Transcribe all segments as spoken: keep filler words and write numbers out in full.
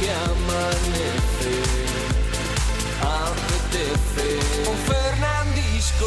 de amanecer. Apetece con Fernandisco.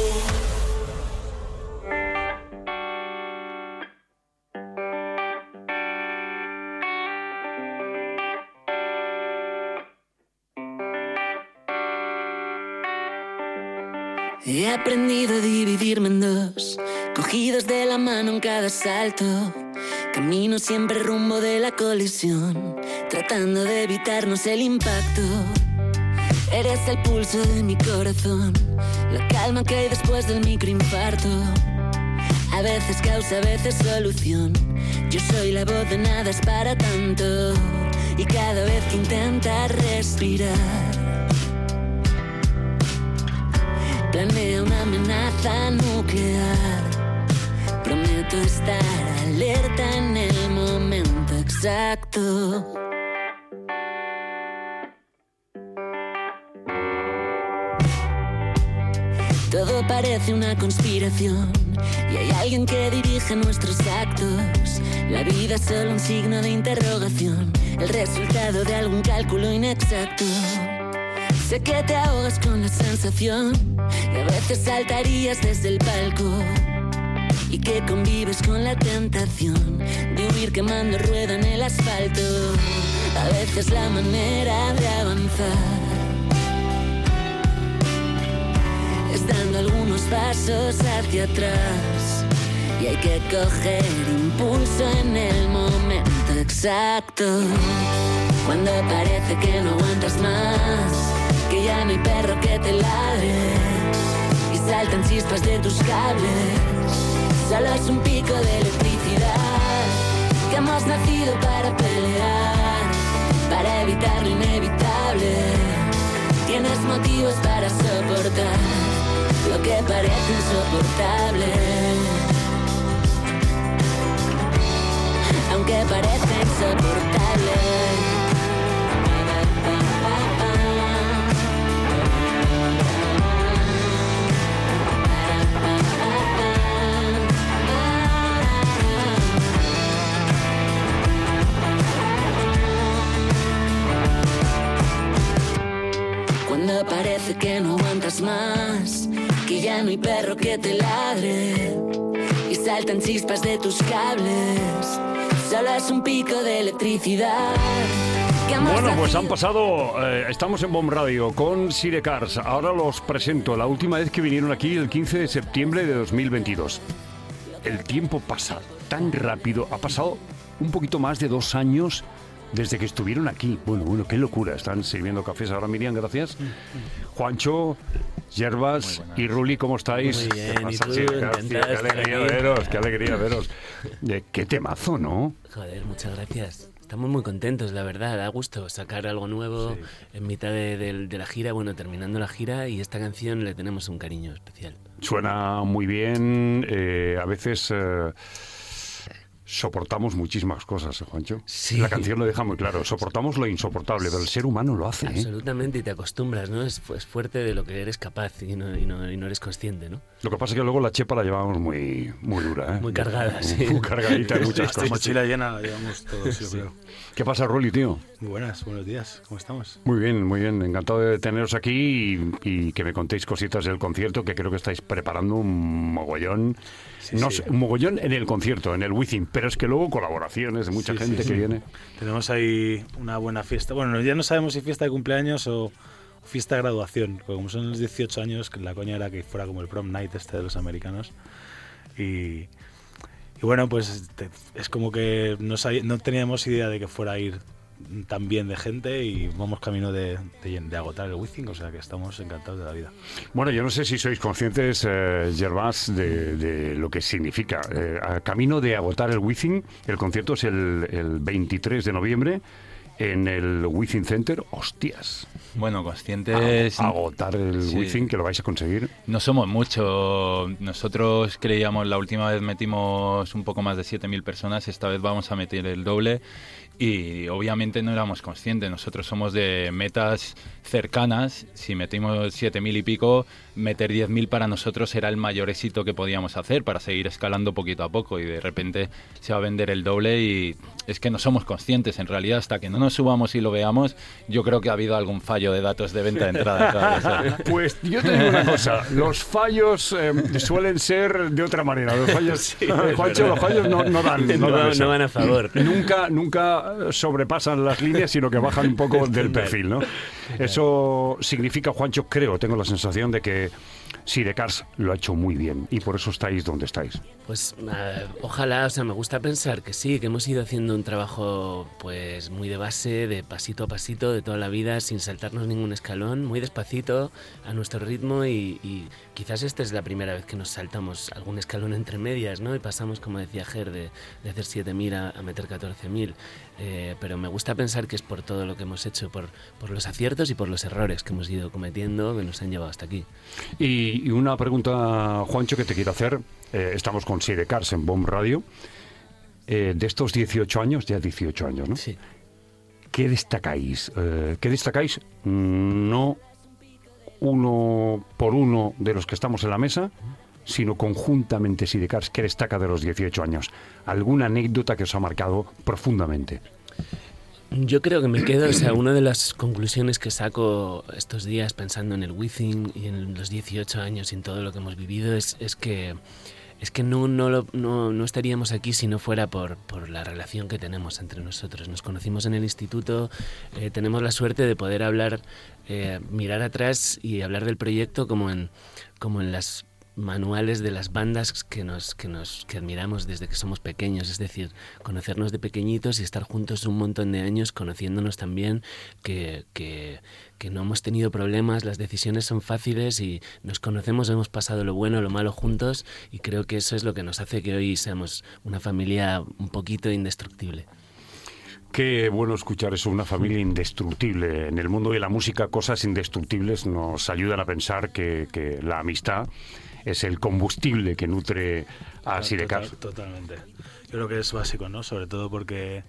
He aprendido a dividirme en dos, cogidos de la mano en cada salto. Camino siempre rumbo de la colisión, tratando de evitarnos el impacto. Eres el pulso de mi corazón, la calma que hay después del microinfarto. A veces causa, a veces solución. Yo soy la voz de nada es para tanto. Y cada vez que intentas respirar, planea una amenaza nuclear. Prometo estar alerta en el momento exacto. Todo parece una conspiración y hay alguien que dirige nuestros actos. La vida es solo un signo de interrogación, el resultado de algún cálculo inexacto. Sé que te ahogas con la sensación y a veces saltarías desde el palco, y que convives con la tentación de huir quemando rueda en el asfalto. A veces la manera de avanzar es dando algunos pasos hacia atrás, y hay que coger impulso en el momento exacto. Cuando parece que no aguantas más, que ya no hay perro que te ladre y saltan chispas de tus cables. Solo es un pico de electricidad, que hemos nacido para pelear, para evitar lo inevitable. Tienes motivos para soportar lo que parece insoportable, aunque parezca insoportable. Cuando parece que no aguantas más, que ya no hay perro que te ladre y saltan chispas de tus cables. Solo es un pico de electricidad. Bueno, pues han pasado, eh, estamos en Bomb Radio con Sirecars. Ahora los presento. La última vez que vinieron aquí, el quince de septiembre de dos mil veintidós. El tiempo pasa tan rápido. Ha pasado un poquito más de dos años desde que estuvieron aquí. Bueno, bueno, qué locura. Están sirviendo cafés ahora, Miriam, gracias. Juancho, Yerbas y Ruli, ¿cómo estáis? Muy bien, ¿Qué pasa, ¿y tú? Sirecars? Tío, Encantada qué de estar alegría aquí. veros, qué alegría veros. Eh, qué temazo, ¿no? Joder, muchas gracias. Estamos muy contentos, la verdad, da gusto sacar algo nuevo sí. en mitad de, de, de la gira, bueno, terminando la gira, y esta canción le tenemos un cariño especial. Suena muy bien, eh, a veces eh, soportamos muchísimas cosas, ¿eh, Juancho? Sí. La canción lo deja muy claro, soportamos lo insoportable, pero el ser humano lo hace. Absolutamente, ¿eh? Y te acostumbras, ¿no? Es, es fuerte de lo que eres capaz y no, y, no, y no eres consciente, ¿no? Lo que pasa es que luego la chepa la llevamos muy, muy dura, ¿eh? Muy cargada, sí. Muy cargadita en muchas Esta cosas. mochila llena la llevamos todos, yo creo. ¿Qué pasa, Rolly, tío? Muy buenas, buenos días, ¿cómo estamos? Muy bien, muy bien. Encantado de teneros aquí y, y que me contéis cositas del concierto, que creo que estáis preparando un mogollón. Sí, no sí. sé, un mogollón en el concierto, en el Wizzing, pero es que luego colaboraciones de mucha Sí, gente sí, que sí. viene. Tenemos ahí una buena fiesta. Bueno, ya no sabemos si fiesta de cumpleaños o fiesta de graduación, porque como son los dieciocho años, que la coña era que fuera como el prom night este de los americanos. Y, y bueno, pues te, es como que no, sab- no teníamos idea de que fuera a ir tan bien de gente, y vamos camino de, de, de agotar el Wizzing, o sea que estamos encantados de la vida. Bueno, yo no sé si sois conscientes, eh, Yerbas, de, de lo que significa. Eh, a camino de agotar el Wizzing, el concierto es el, el veintitrés de noviembre en el Wizzing Center. ¡Hostias! Bueno, conscientes... A- agotar el Sí. Wizzing, que lo vais a conseguir. No somos muchos. Nosotros creíamos, la última vez metimos un poco más de siete mil personas, esta vez vamos a meter el doble. y obviamente no éramos conscientes. Nosotros somos de metas cercanas. Si metimos siete mil y pico, meter diez mil para nosotros era el mayor éxito que podíamos hacer para seguir escalando poquito a poco, y de repente se va a vender el doble y es que no somos conscientes. En realidad, hasta que no nos subamos y lo veamos, yo creo que ha habido algún fallo de datos de venta de entrada. Pues yo te digo una cosa, los fallos eh, suelen ser de otra manera. Los fallos, sí, Juancho, los fallos no, no dan, no, no, dan no van a favor. Nunca, nunca sobrepasan las líneas, sino que bajan un poco del perfil, ¿no? Eso significa, Juancho, creo, tengo la sensación de que Sirecars lo ha hecho muy bien y por eso estáis donde estáis. Pues uh, ojalá, o sea, me gusta pensar que sí, que hemos ido haciendo un trabajo pues muy de base, de pasito a pasito, de toda la vida, sin saltarnos ningún escalón, muy despacito, a nuestro ritmo, y, y quizás esta es la primera vez que nos saltamos algún escalón entre medias, ¿no? Y pasamos, como decía Ger, de, de hacer siete mil a, a meter catorce mil. Eh, pero me gusta pensar que es por todo lo que hemos hecho, por, por los aciertos y por los errores que hemos ido cometiendo, que nos han llevado hasta aquí. Y, y una pregunta, Juancho, que te quiero hacer. Eh, estamos con Sirecars en Bomb Radio. Eh, de estos dieciocho años, ya dieciocho años, ¿no? Sí. ¿Qué destacáis? Eh, ¿Qué destacáis? No uno por uno de los que estamos en la mesa, sino conjuntamente Sirecars. ¿Qué destaca de los dieciocho años? ¿Alguna anécdota que os ha marcado profundamente? Yo creo que me quedo, o sea, una de las conclusiones que saco estos días pensando en el Wizzing y en los dieciocho años y en todo lo que hemos vivido es, es que es que no, no, lo, no, no estaríamos aquí si no fuera por, por la relación que tenemos entre nosotros. Nos conocimos en el instituto, eh, tenemos la suerte de poder hablar, eh, mirar atrás y hablar del proyecto como en, como en las manuales de las bandas que nos que nos que admiramos desde que somos pequeños, es decir, conocernos de pequeñitos y estar juntos un montón de años conociéndonos también, que, que, que no hemos tenido problemas, las decisiones son fáciles y nos conocemos, hemos pasado lo bueno, lo malo juntos, y creo que eso es lo que nos hace que hoy seamos una familia un poquito indestructible. Qué bueno escuchar eso, una familia indestructible. En el mundo de la música, cosas indestructibles nos ayudan a pensar que, que la amistad es el combustible que nutre a Sirecars. Total, totalmente. Yo creo que es básico, ¿no? Sobre todo porque,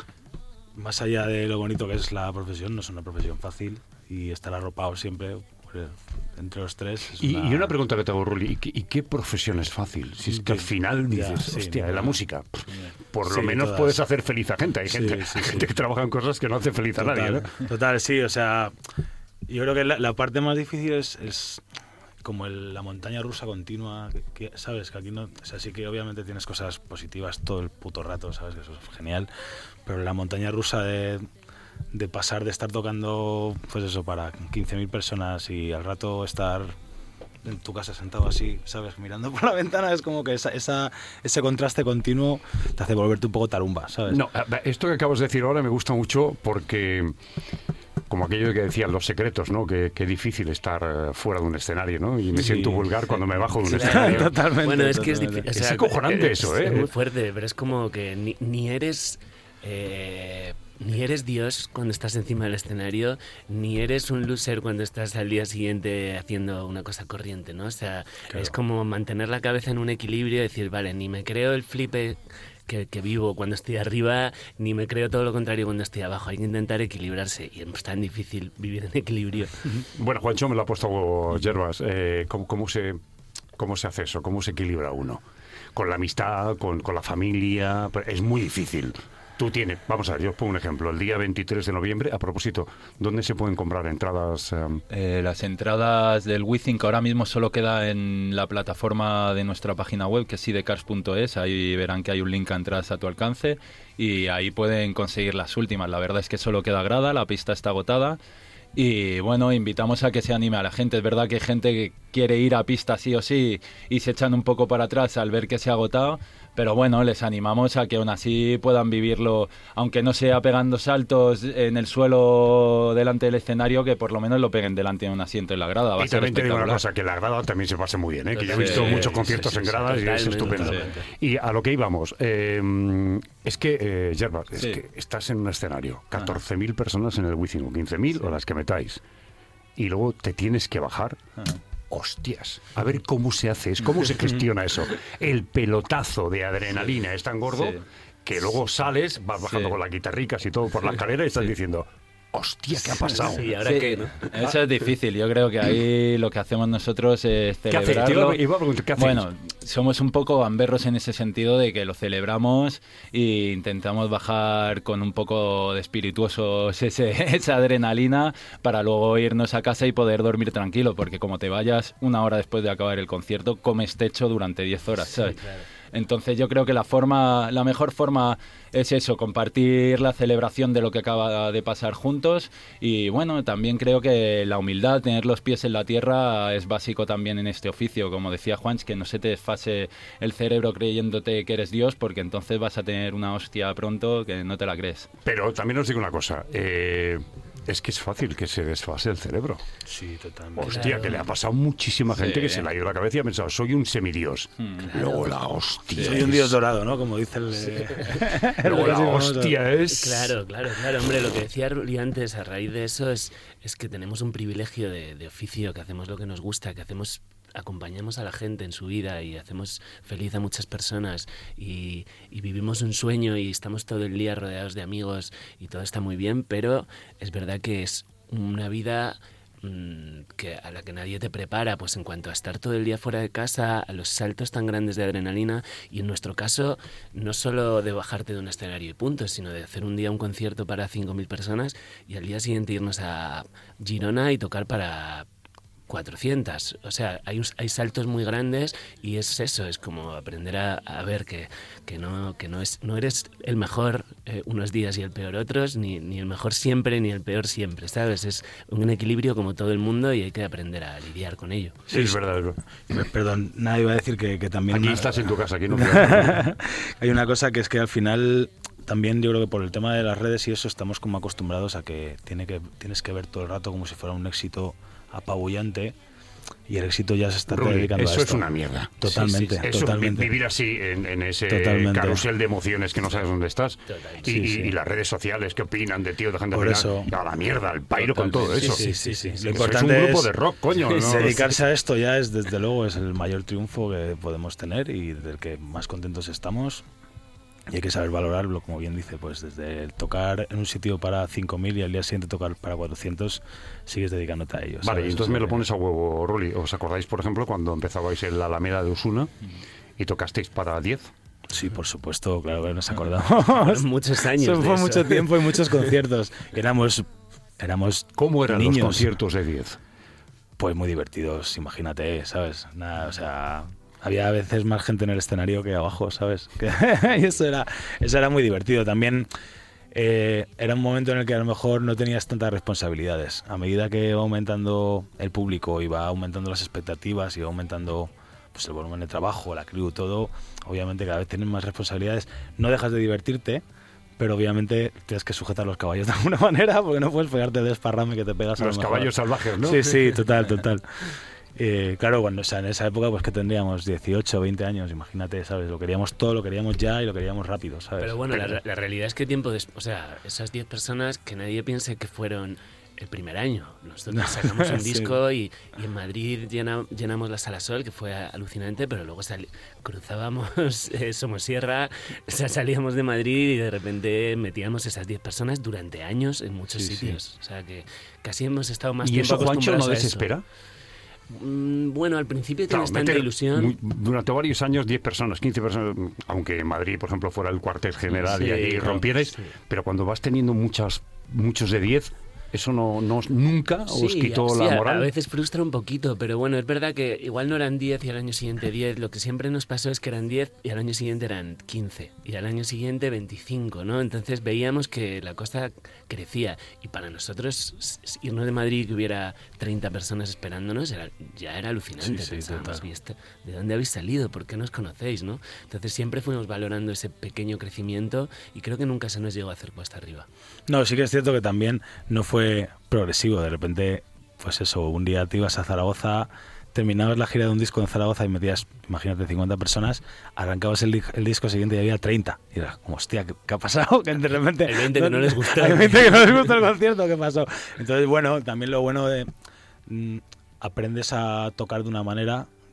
más allá de lo bonito que es la profesión, no es una profesión fácil, y estar arropado siempre entre los tres. Es y, una... y una pregunta que te hago, Ruli, ¿y qué, ¿y qué profesión es fácil? Si es que al final dices, ya, sí, hostia, de la música, por lo sí, menos todas. puedes hacer feliz a gente. Hay Sí, gente, sí, gente sí. que trabaja en cosas que no hace feliz a Total, nadie, ¿no? Total, sí, o sea, yo creo que la, la parte más difícil es, es como el, la montaña rusa continua, que, que, ¿sabes? Que aquí no, o sea, sí que obviamente tienes cosas positivas todo el puto rato, ¿sabes? Que eso es genial, pero la montaña rusa de, de pasar de estar tocando, pues eso, para quince mil personas y al rato estar en tu casa sentado así, ¿sabes? Mirando por la ventana, es como que esa, esa, ese contraste continuo te hace volverte un poco tarumba, ¿sabes? No, esto que acabas de decir ahora me gusta mucho porque, como aquello que decían los secretos, ¿no? Que, que difícil estar fuera de un escenario, ¿no? Y me Sí, siento vulgar sí. cuando me bajo de un Claro. escenario. Totalmente. Bueno, es que es totalmente. difícil. O sea, Es acojonante eso, ¿eh? Es muy fuerte, pero es como que ni, ni eres... Eh, ni eres Dios cuando estás encima del escenario, ni eres un loser cuando estás al día siguiente haciendo una cosa corriente, ¿no? O sea, Claro. es como mantener la cabeza en un equilibrio y decir, vale, ni me creo el flipe que, que vivo cuando estoy arriba, ni me creo todo lo contrario cuando estoy abajo. Hay que intentar equilibrarse y es tan difícil vivir en equilibrio. Bueno, Juancho me lo ha puesto Yerbas. Eh, ¿cómo, cómo, se, ¿Cómo se hace eso? ¿Cómo se equilibra uno? Con la amistad, con, con la familia. Es muy difícil. Tú tienes, vamos a ver, yo os pongo un ejemplo. El día veintitrés de noviembre, a propósito, ¿dónde se pueden comprar entradas? Um... Eh, las entradas del Wizzing, que ahora mismo solo queda en la plataforma de nuestra página web, que es sirecars punto es. Ahí verán que hay un link a entradas a tu alcance y ahí pueden conseguir las últimas. La verdad es que solo queda grada, la pista está agotada. Y bueno, invitamos a que se anime a la gente. Es verdad que hay gente que quiere ir a pista sí o sí y se echan un poco para atrás al ver que se ha agotado, pero bueno, les animamos a que aún así puedan vivirlo, aunque no sea pegando saltos en el suelo delante del escenario, que por lo menos lo peguen delante de un asiento en la grada. Va Y a ser también te digo una espectacular. cosa, que la grada también se pase muy bien, ¿eh? Que yo he Sí, visto sí, muchos sí, conciertos sí, en sí, gradas y es totalmente, estupendo. totalmente. Y a lo que íbamos, eh, es que, eh, Yerbas, es Sí. que estás en un escenario, catorce mil personas en el Wizzing, o quince mil, o las que metáis, y luego te tienes que bajar. Ajá. Hostias, a ver cómo se hace, es cómo se gestiona eso. El pelotazo de adrenalina es tan gordo Sí. que luego sales, vas bajando Sí. con las guitarricas y todo por la escalera y estás Sí. diciendo, hostia, ¿qué ha pasado? Sí, ¿ahora Sí, qué, no? Eso es difícil. Yo creo que ahí lo que hacemos nosotros es ¿Qué hacéis? celebrarlo. Te iba- iba a preguntar, ¿qué hacéis? Bueno, somos un poco gamberros en ese sentido de que lo celebramos e intentamos bajar con un poco de espirituosos ese, esa adrenalina para luego irnos a casa y poder dormir tranquilo, porque como te vayas una hora después de acabar el concierto, comes techo durante diez horas, ¿sabes? Entonces yo creo que la forma, la mejor forma es eso, compartir la celebración de lo que acaba de pasar juntos y bueno, también creo que la humildad, tener los pies en la tierra es básico también en este oficio, como decía Juanch, que no se te desfase el cerebro creyéndote que eres Dios, porque entonces vas a tener una hostia pronto que no te la crees. Pero también os digo una cosa, eh, es que es fácil que se desfase el cerebro. Sí, totalmente. Hostia, Claro. que le ha pasado a muchísima gente Sí. que se le ha ido la cabeza y ha pensado, soy un semidios. Hmm. Luego la hostia. Soy un es- dios dorado, ¿no? Como dice el... el Luego la próximo hostia es... Claro, claro, claro. Hombre, lo que decía Ruli antes, a raíz de eso, es, es que tenemos un privilegio de, de oficio, que hacemos lo que nos gusta, que hacemos acompañamos a la gente en su vida y hacemos feliz a muchas personas y, y vivimos un sueño y estamos todo el día rodeados de amigos y todo está muy bien, pero es verdad que es una vida mm, que a la que nadie te prepara, pues en cuanto a estar todo el día fuera de casa, a los saltos tan grandes de adrenalina y en nuestro caso no solo de bajarte de un escenario y punto, sino de hacer un día un concierto para cinco mil personas y al día siguiente irnos a Girona y tocar para cuatrocientas. O sea, hay, hay saltos muy grandes y es eso, es como aprender a, a ver que, que, no, que no, es, no eres el mejor eh, unos días y el peor otros, ni, ni el mejor siempre ni el peor siempre, ¿sabes? Es un equilibrio como todo el mundo y hay que aprender a lidiar con ello. Sí, es verdad. Es verdad. Eh, Perdón, nada, iba a decir que, que también... Aquí una- estás en tu casa, aquí no. Hay una cosa que es que al final también yo creo que por el tema de las redes y eso estamos como acostumbrados a que, tiene que tienes que ver todo el rato como si fuera un éxito apabullante y el éxito ya se está Ruli, dedicando eso a esto. es una mierda. Totalmente, Eso, vi- totalmente. vivir así en, en ese Totalmente. carrusel de emociones que no sabes dónde estás. Totalmente. Y, Sí, y- sí. y las redes sociales, ¿qué opinan de tío? Dejan de Por opinar. eso- A la mierda, al pairo con todo Totalmente. eso. Sí, sí, sí, sí. Eso Lo es importante un grupo es de rock, coño. ¿no? dedicarse a esto ya es, desde luego, es el mayor triunfo que podemos tener y del que más contentos estamos. Y hay que saber valorarlo, como bien dice, pues desde el tocar en un sitio para cinco mil y al día siguiente tocar para cuatrocientos, sigues dedicándote a ello. Vale, ¿sabes? y entonces O me sea lo que- pones a huevo, Ruli. ¿Os acordáis, por ejemplo, cuando empezabais en la Alameda de Osuna y tocasteis para diez? Sí, por supuesto, claro que nos acordamos. Fueron muchos años. Eso de fue eso. mucho tiempo y muchos conciertos. Éramos, éramos ¿Cómo eran niños. los conciertos de diez? Pues muy divertidos, imagínate, ¿sabes? Nada, o sea, había a veces más gente en el escenario que abajo, ¿sabes? Que- y eso era, eso era muy divertido. También eh, era un momento en el que a lo mejor no tenías tantas responsabilidades. A medida que va aumentando el público y va aumentando las expectativas y va aumentando pues el volumen de trabajo, la crew, todo, obviamente cada vez tienes más responsabilidades. No dejas de divertirte, pero obviamente tienes que sujetar los caballos de alguna manera porque no puedes pegarte de desparrame que te pegas a Los lo mejor. caballos salvajes, ¿no? Sí, sí, total, total. Eh, claro, cuando, o sea, en esa época pues que tendríamos dieciocho, veinte años, imagínate, ¿sabes? Lo queríamos todo, lo queríamos ya y lo queríamos rápido, ¿sabes? Pero bueno, la, la realidad es que tiempo después, o sea, esas diez personas que nadie piense que fueron el primer año. Nosotros sacamos un Sí. disco y, y en Madrid llena- llenamos la Sala Sol, que fue alucinante, pero luego sali- cruzábamos eh, Somosierra, o sea, salíamos de Madrid y de repente metíamos esas diez personas durante años en muchos Sí, sí. sitios. O sea que casi hemos estado más ¿Y tiempo eso, Juancho, acostumbrados no a eso. desespera? Mm, Bueno, al principio Claro, tienes tanta meter ilusión. muy- durante varios años, diez personas, quince personas, aunque en Madrid, por ejemplo, fuera el cuartel general y Sí, allí claro, rompierais, sí. pero cuando vas teniendo muchas, muchos de diez, ¿eso no, no nunca os quitó sí, la a- moral? A veces frustra un poquito, pero bueno, es verdad que igual no eran diez y al año siguiente diez. Lo que siempre nos pasó es que eran diez y al año siguiente eran quince y al año siguiente veinticinco, ¿no? Entonces veíamos que la cosa crecía y para nosotros s- s- irnos de Madrid y que hubiera treinta personas esperándonos era, ya era alucinante. Sí, sí, Pensábamos, total. "¿Y este- ¿de dónde habéis salido? ¿Por qué nos conocéis? ¿no? Entonces siempre fuimos valorando ese pequeño crecimiento y creo que nunca se nos llegó a hacer cuesta arriba. No, sí que es cierto que también no fue progresivo. De repente, pues eso, un día te ibas a Zaragoza, terminabas la gira de un disco en Zaragoza y metías, imagínate, cincuenta personas, arrancabas el, di- el disco siguiente y había treinta. Y era como, hostia, ¿qué, qué ha pasado? Que de repente... Hay veinte que no les gustó. Hay veinte que no les gustó el concierto, ¿qué pasó? Entonces, bueno, también lo bueno de... mm, aprendes a tocar de una manera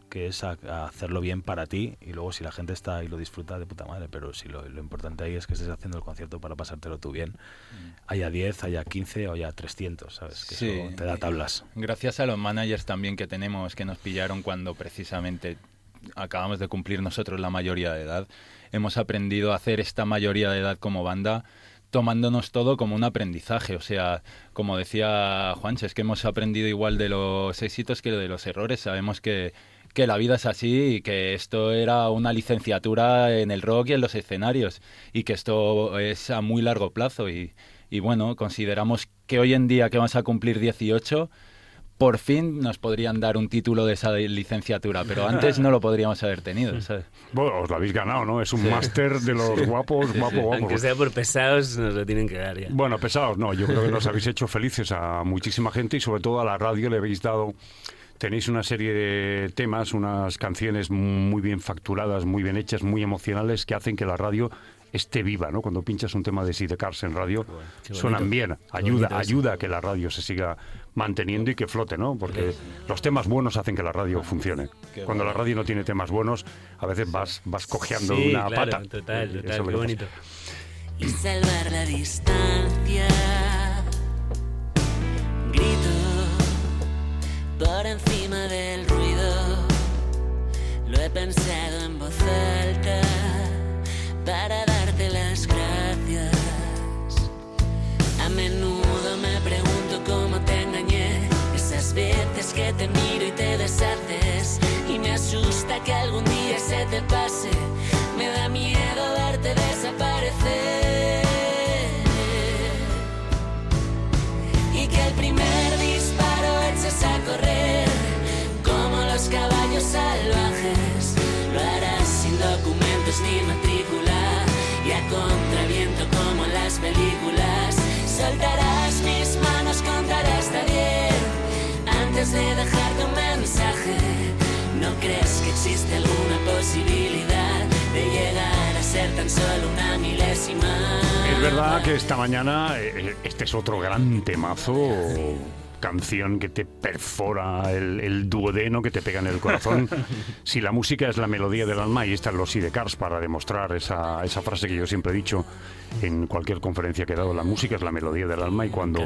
que es a, a hacerlo bien para ti, y luego si la gente está y lo disfruta, de puta madre, pero si lo, lo importante ahí es que estés haciendo el concierto para pasártelo tú bien, haya diez, haya quince o haya trescientos, ¿sabes? Que Sí. eso te da tablas. Gracias a los managers también que tenemos, que nos pillaron cuando precisamente acabamos de cumplir nosotros la mayoría de edad, hemos aprendido a hacer esta mayoría de edad como banda tomándonos todo como un aprendizaje. O sea, como decía Juancho, es que hemos aprendido igual de los éxitos que de los errores. Sabemos que, que la vida es así y que esto era una licenciatura en el rock y en los escenarios y que esto es a muy largo plazo. Y, y bueno, consideramos que hoy en día que vamos a cumplir dieciocho, por fin nos podrían dar un título de esa licenciatura, pero antes no lo podríamos haber tenido, ¿sabes? Bueno, os lo habéis ganado, ¿no? Es un máster de los guapos, guapo, guapos. Aunque sea por pesados, nos lo tienen que dar ya. Bueno, pesados, no. Yo creo que nos habéis hecho felices a muchísima gente y sobre todo a la radio le habéis dado... Tenéis una serie de temas, unas canciones muy bien facturadas, muy bien hechas, muy emocionales, que hacen que la radio esté viva, ¿no? Cuando pinchas un tema de Sidecars en radio, Qué bueno, qué suenan bonito. bien, Qué ayuda, bonito eso. ayuda a que la radio se siga manteniendo y que flote, ¿no? Porque los temas buenos hacen que la radio funcione. Qué Cuando la bueno. radio no tiene temas buenos, a veces vas, vas cojeando Sí, una claro, pata. total, Eso total, es lo qué que bonito. Y salvar la distancia. Grito por encima del ruido. Lo he pensado en voz alta para darte las gracias. A menudo me pregunto cómo te engañé, esas veces que te miro y te deshaces, y me asusta que algún día se te pase. Me da miedo verte desaparecer, y que el primer disparo eches a correr como los caballos salvajes. Lo harás sin documentos ni matrícula y a contraviento como en las películas. Soltarás mis manos, contaré hasta diez antes de dejarte un mensaje. ¿No crees que existe alguna posibilidad de llegar a ser tan solo una milésima? Es verdad que esta mañana eh, este es otro gran temazo, canción que te perfora el, el duodeno, que te pega en el corazón. Si la música es la melodía del alma, y están los Sidecars para demostrar esa, esa frase que yo siempre he dicho en cualquier conferencia que he dado, la música es la melodía del alma, y cuando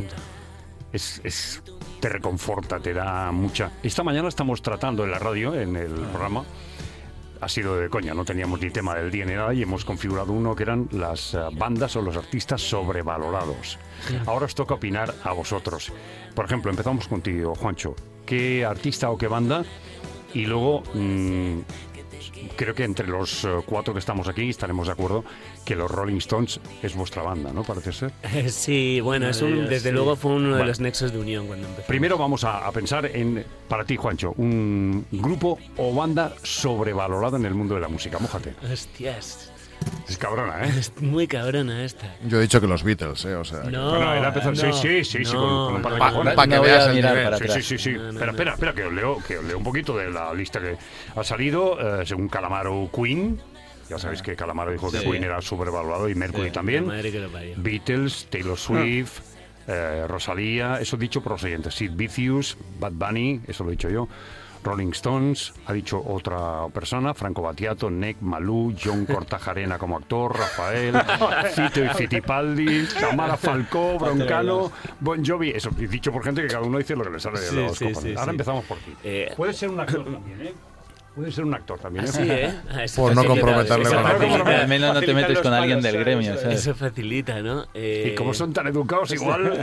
es, es te reconforta, te da mucha... Esta mañana estamos tratando en la radio, en el programa, ha sido de coña, no teníamos ni tema del día ni nada, y hemos configurado uno que eran las uh, bandas o los artistas sobrevalorados. Ahora os toca opinar a vosotros. Por ejemplo, empezamos contigo, Juancho. ¿Qué artista o qué banda? Y luego, mmm, creo que entre los uh, cuatro que estamos aquí estaremos de acuerdo que los Rolling Stones es vuestra banda, ¿no? Parece ser. Sí, bueno, es un, desde Sí. luego fue uno de Vale. los nexos de unión cuando empezó. Primero vamos a, a pensar en, para ti, Juancho, un grupo o banda sobrevalorada en el mundo de la música. Mójate. Hostias, Es cabrona, ¿eh? es muy cabrona esta. Yo he dicho que los Beatles, ¿eh? O sea, que- No, Bueno, él ha empezado- sí, no, sí, sí, sí, no, con- con un par de no, Pa- cojones. pa' que No voy a veas el mirar nivel. para Sí, atrás. sí, sí, sí. No, no, espera, no. espera, espera, que os leo, que os leo un poquito de la lista que ha salido. Eh, según Calamaro, Queen. Ya sabéis que Calamaro dijo que Sí. Queen era sobrevaluado, y Mercury Sí. también. La madre que lo parió. Beatles, Taylor Swift, eh, Rosalía, eso dicho por los siguientes. Sid Vicious, Bad Bunny, eso lo he dicho yo. Rolling Stones, ha dicho otra persona, Franco Battiato, Nek, Malú, John Cortajarena como actor, Rafael, Fito y Fittipaldi, Tamara Falcó, Broncano, Bon Jovi, eso dicho por gente que cada uno dice lo que le sale de Sí, los sí, cojones. sí, Ahora sí. empezamos por ti. Eh, Puede ser un actor también, ¿eh? Puede ser un actor también, ¿eh? Así, ¿eh? Ah, eso Por no facilita- comprometerle eso con la facilita- Al menos no te Facilitan metes los con alguien palos, del ¿sabes? gremio, ¿sabes? Eso facilita, ¿no? Eh, Y como son tan educados igual...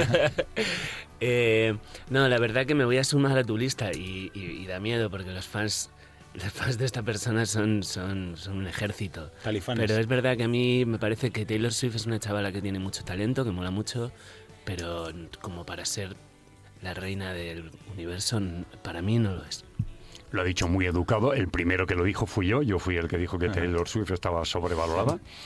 eh, no, la verdad que me voy a sumar a tu lista y, y- y da miedo porque los fans, los fans de esta persona son, son, son un ejército. Talifanes. Pero es verdad que a mí me parece que Taylor Swift es una chavala que tiene mucho talento, que mola mucho, pero como para ser la reina del universo, para mí no lo es. Lo ha dicho muy educado. El primero que lo dijo fui yo. Yo fui el que dijo que Taylor Swift estaba sobrevalorada.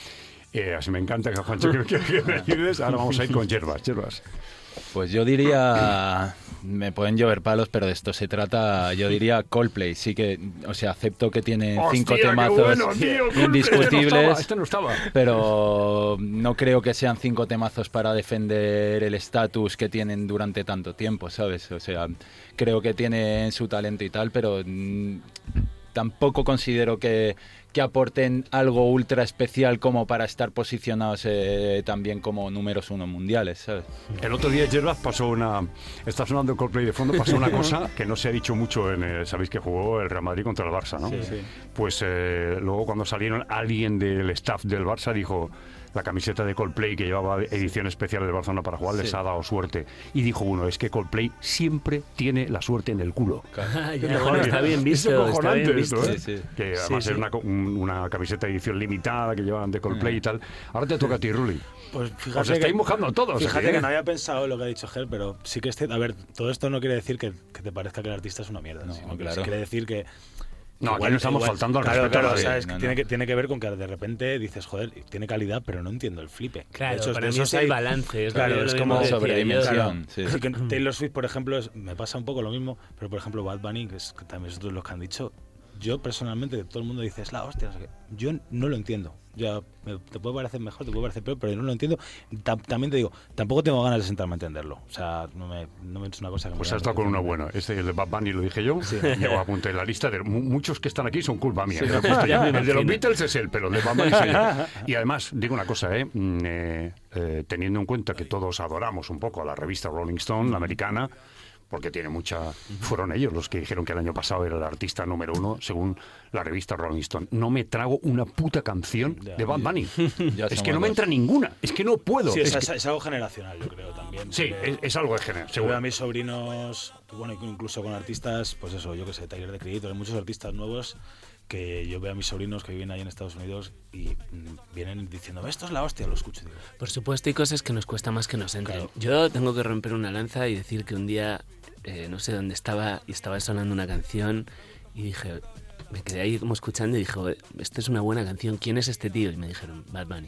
Eh, así me encanta que Juancho que, que, que me ayudes. Ahora vamos a ir con Yerbas. Yerbas. Pues yo diría, me pueden llover palos, pero de esto se trata, yo diría Coldplay. Sí que, o sea, acepto que tiene Hostia, cinco qué temazos bueno, tío, Coldplay. indiscutibles, Este no estaba, este no estaba. pero no creo que sean cinco temazos para defender el estatus que tienen durante tanto tiempo, ¿sabes? O sea, creo que tienen su talento y tal, pero mm, tampoco considero que, que aporten algo ultra especial como para estar posicionados eh, también como números uno mundiales, ¿sabes? El otro día Yerbas pasó una... Está sonando Coldplay de fondo, pasó una cosa que no se ha dicho mucho en el, sabéis que jugó el Real Madrid contra el Barça, ¿no? Sí, sí. Pues eh, luego cuando salieron, alguien del staff del Barça dijo... La camiseta de Coldplay que llevaba edición especial del Barcelona para jugar les Sí. ha dado suerte. Y dijo uno, es que Coldplay siempre tiene la suerte en el culo. Ah, ya, bueno, está bien Es visto, está acojonante bien esto, visto. ¿eh? Sí, sí. Que además Sí, es sí. una, co- un- una camiseta de edición limitada que llevan de Coldplay y tal. Ahora te toca a ti, Ruli. Pues fíjate Os estáis que- mojando a todos. Fíjate ¿eh? que no había pensado lo que ha dicho Ger, pero sí que este. A ver, todo esto no quiere decir que, que te parezca que el artista es una mierda. No, sino que claro. quiere decir que. No, aquí no estamos faltando al claro, respeto a Claro, nadie. sabes, que No, tiene no. que tiene que ver con que de repente dices, joder, tiene calidad, pero no entiendo el flipe. Claro, De hecho, para de mí esos es el hay- balance. Es Claro, lo, es lo como mismo que decía sobredimensión. yo. Sí. Es que Taylor Swift, por ejemplo, es- me pasa un poco lo mismo, pero por ejemplo Bad Bunny, que es que también es otro de los que han dicho, yo personalmente, todo el mundo dice, es la hostia, no sé qué. Yo no lo entiendo. Ya me- te puede parecer mejor, te puede parecer peor, pero yo no lo entiendo. Tam- también te digo, tampoco tengo ganas de sentarme a entenderlo. O sea, no me, no me es una cosa que Pues me ha estado con una buena. buena. Este, el de Bad Bunny, lo dije yo. Llevo a punto en la lista. De, mu- muchos que están aquí son culpa mía. Sí, que lo he puesto ya yo. me El de los imagino. Beatles es él, pero el de Bad Bunny soy yo. Y además, digo una cosa, ¿eh? Mm, eh, eh, teniendo en cuenta que todos adoramos un poco a la revista Rolling Stone, la americana, porque tiene mucha... Fueron ellos los que dijeron que el año pasado era el artista número uno, según la revista Rolling Stone. No me trago una puta canción Ya, de Bad Bunny. Ya Es somos que no me dos. entra ninguna. Es que no puedo. Sí, Es es, que- es- es algo generacional, yo creo también. sí, porque es, es algo de género, yo seguro. veo a mis sobrinos, bueno, incluso con artistas, pues eso, yo que sé, Tyler de Creator, hay muchos artistas nuevos que yo veo a mis sobrinos que viven ahí en Estados Unidos y mm, vienen diciendo, esto es la hostia, lo escucho. Digo, Por supuesto, hay cosas que nos cuesta más que nos entren. Claro. Yo tengo que romper una lanza y decir que un día, eh, no sé dónde estaba, y estaba sonando una canción y dije, me quedé ahí como escuchando y dije, "Joder, esta es una buena canción, ¿quién es este tío?" Y me dijeron, Bad Bunny.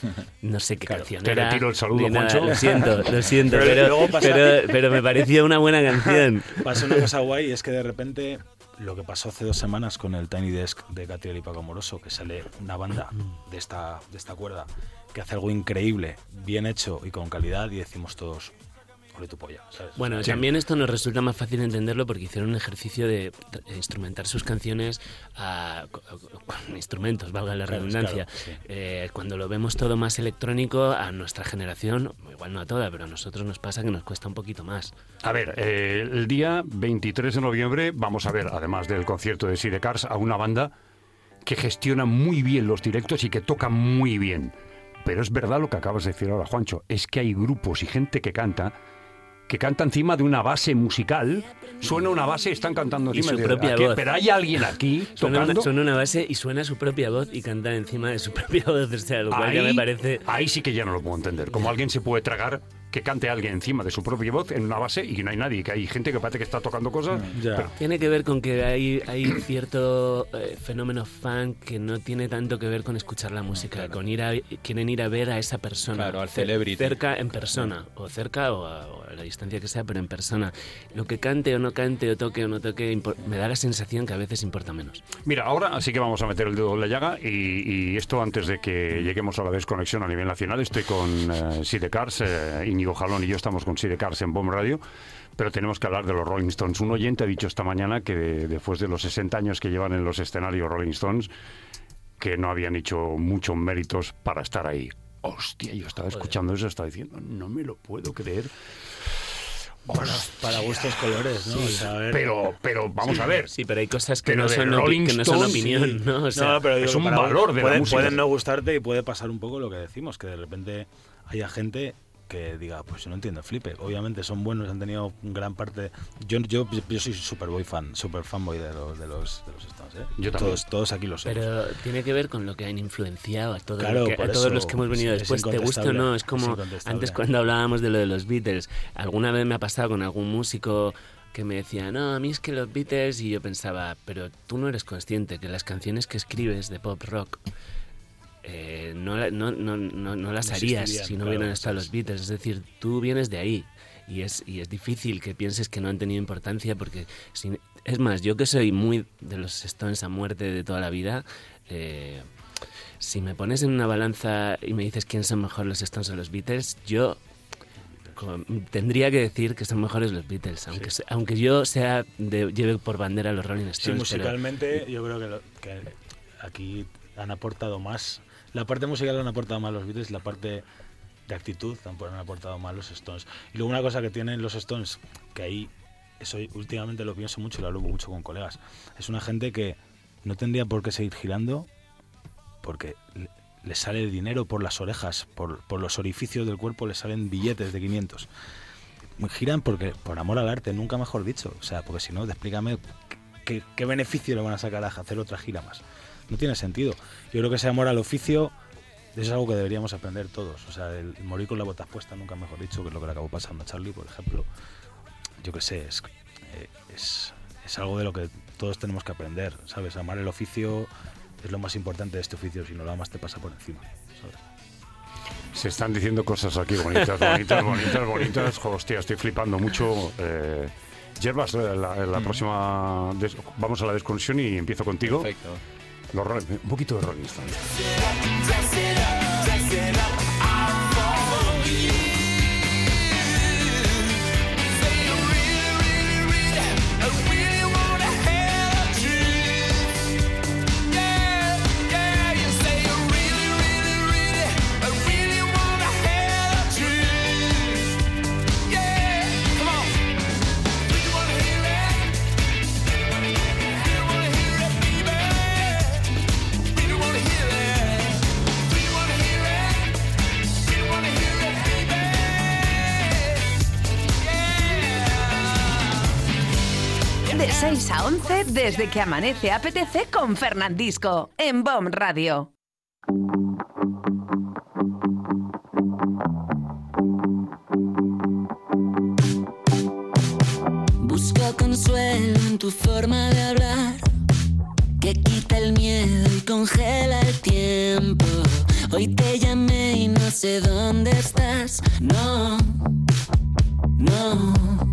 No sé qué canción te era. retiro el saludo, ni nada, Juancho. Lo siento, lo siento, Pero pero, luego pasa- pero, pero me parecía una buena canción. pasa una cosa guay y es que de repente lo que pasó hace dos semanas con el Tiny Desk de Catriel y Paco Amoroso, que sale una banda de esta, de esta cuerda que hace algo increíble, bien hecho y con calidad y decimos todos, ole tu polla, ¿sabes? Bueno, Sí. también esto nos resulta más fácil entenderlo porque hicieron un ejercicio de tr- instrumentar sus canciones a- co- co- con instrumentos, valga la Claro, redundancia. claro, sí. Eh, cuando lo vemos todo más electrónico, a nuestra generación, igual no a toda, pero a nosotros nos pasa que nos cuesta un poquito más. A ver, eh, el día veintitrés de noviembre vamos a ver, además del concierto de Sirecars, a una banda que gestiona muy bien los directos y que toca muy bien. Pero es verdad lo que acabas de decir ahora, Juancho, es que hay grupos y gente que canta que canta encima de una base musical, suena una base y están cantando Y encima su de propia aquí, voz. pero hay alguien aquí Suena tocando. una, suena una base y suena su propia voz y canta encima de su propia voz, o sea, lo cual ya me parece... ahí sí que ya no lo puedo entender. Como alguien se puede tragar que cante alguien encima de su propia voz en una base y que no hay nadie, que hay gente que parece que está tocando cosas. Ya. pero- Tiene que ver con que hay, hay cierto eh, fenómeno fan que no tiene tanto que ver con escuchar la música, con ir a, quieren ir a ver a esa persona. Claro, al cer- celebrity. Cerca en persona, o cerca o a, o a la distancia que sea, pero en persona. Lo que cante o no cante, o toque o no toque, impor- me da la sensación que a veces importa menos. Mira, ahora sí que vamos a meter el dedo en la llaga y, y esto antes de que lleguemos a la desconexión a nivel nacional. Estoy con eh, Sirecars, eh, Íñigo Jalón y yo estamos con Sirecars en Bomb Radio, pero tenemos que hablar de los Rolling Stones. Un oyente ha dicho esta mañana que de- después de los sesenta años que llevan en los escenarios Rolling Stones, que no habían hecho muchos méritos para estar ahí. Hostia, yo estaba escuchando eso, estaba diciendo, no me lo puedo creer. Para gustos colores, ¿no? O sea, a ver- Pero, pero vamos a ver. Sí, pero hay cosas que Pero no de son, opi- Rolling que no son Stones, opinión, sí. ¿no? O sea, no, pero digo es que un para- valor de la puede- música. Pueden no gustarte y puede pasar un poco lo que decimos, que de repente haya gente que diga, pues yo no entiendo, flipe. Obviamente son buenos, han tenido gran parte... Yo, yo, yo soy super boy fan, super fanboy de los, de los, de los Stones, ¿eh? Yo también. Todos, todos aquí lo somos. Pero tiene que ver con lo que han influenciado a, todo Claro, lo que- a por todos eso, los que hemos venido es- es después, te guste o incontestable, no. Es es como incontestable. antes cuando hablábamos de lo de los Beatles. Alguna vez me ha pasado con algún músico que me decía, no, a mí es que los Beatles, y yo pensaba, pero tú no eres consciente que las canciones que escribes de pop rock eh, no, la- no, no, no, no las No harías existirían, si no claro, hubieran estado eso los es. Beatles. Es decir, tú vienes de ahí y es, y es difícil que pienses que no han tenido importancia porque... Si, es más, yo que soy muy de los Stones a muerte de toda la vida... Eh, si me pones en una balanza y me dices quién son mejor los Stones o los Beatles, yo co- tendría que decir que son mejores los Beatles, aunque se- aunque yo sea de, lleve por bandera a los Rolling Sí, Stones. pero- musicalmente yo creo que, lo- que aquí han aportado más. La parte musical han aportado más los Beatles, la parte de actitud han han aportado más los Stones. Y luego una cosa que tienen los Stones, que ahí eso últimamente lo pienso mucho y lo hablo mucho con colegas, es una gente que no tendría por qué seguir girando porque le- le sale el dinero por las orejas, por, por los orificios del cuerpo le salen billetes de quinientos. Giran porque por amor al arte, nunca mejor dicho. O sea, porque si no, explícame qué, qué beneficio le van a sacar a hacer otra gira más. No tiene sentido. Yo creo que ese amor al oficio es algo que deberíamos aprender todos. O sea, el morir con las botas puestas, nunca mejor dicho, que es lo que le acabó pasando a Charlie, por ejemplo. Yo qué sé, es, eh, es, es algo de lo que todos tenemos que aprender, ¿sabes? Amar el oficio es lo más importante de este oficio, si no lo amas te pasa por encima, ¿sabes? Se están diciendo cosas aquí bonitas, bonitas, bonitas, bonitas. Jo, hostia, estoy flipando mucho. Eh, Yerbas, eh, la, la próxima... des- vamos a la desconexión y empiezo contigo. Perfecto. Los Rolling- un poquito de Rolling Stones. De seis a once, desde que amanece apetece con Fernandisco, en B O M Radio. Busco consuelo en tu forma de hablar, que quita el miedo y congela el tiempo. Hoy te llamé y no sé dónde estás. No, no.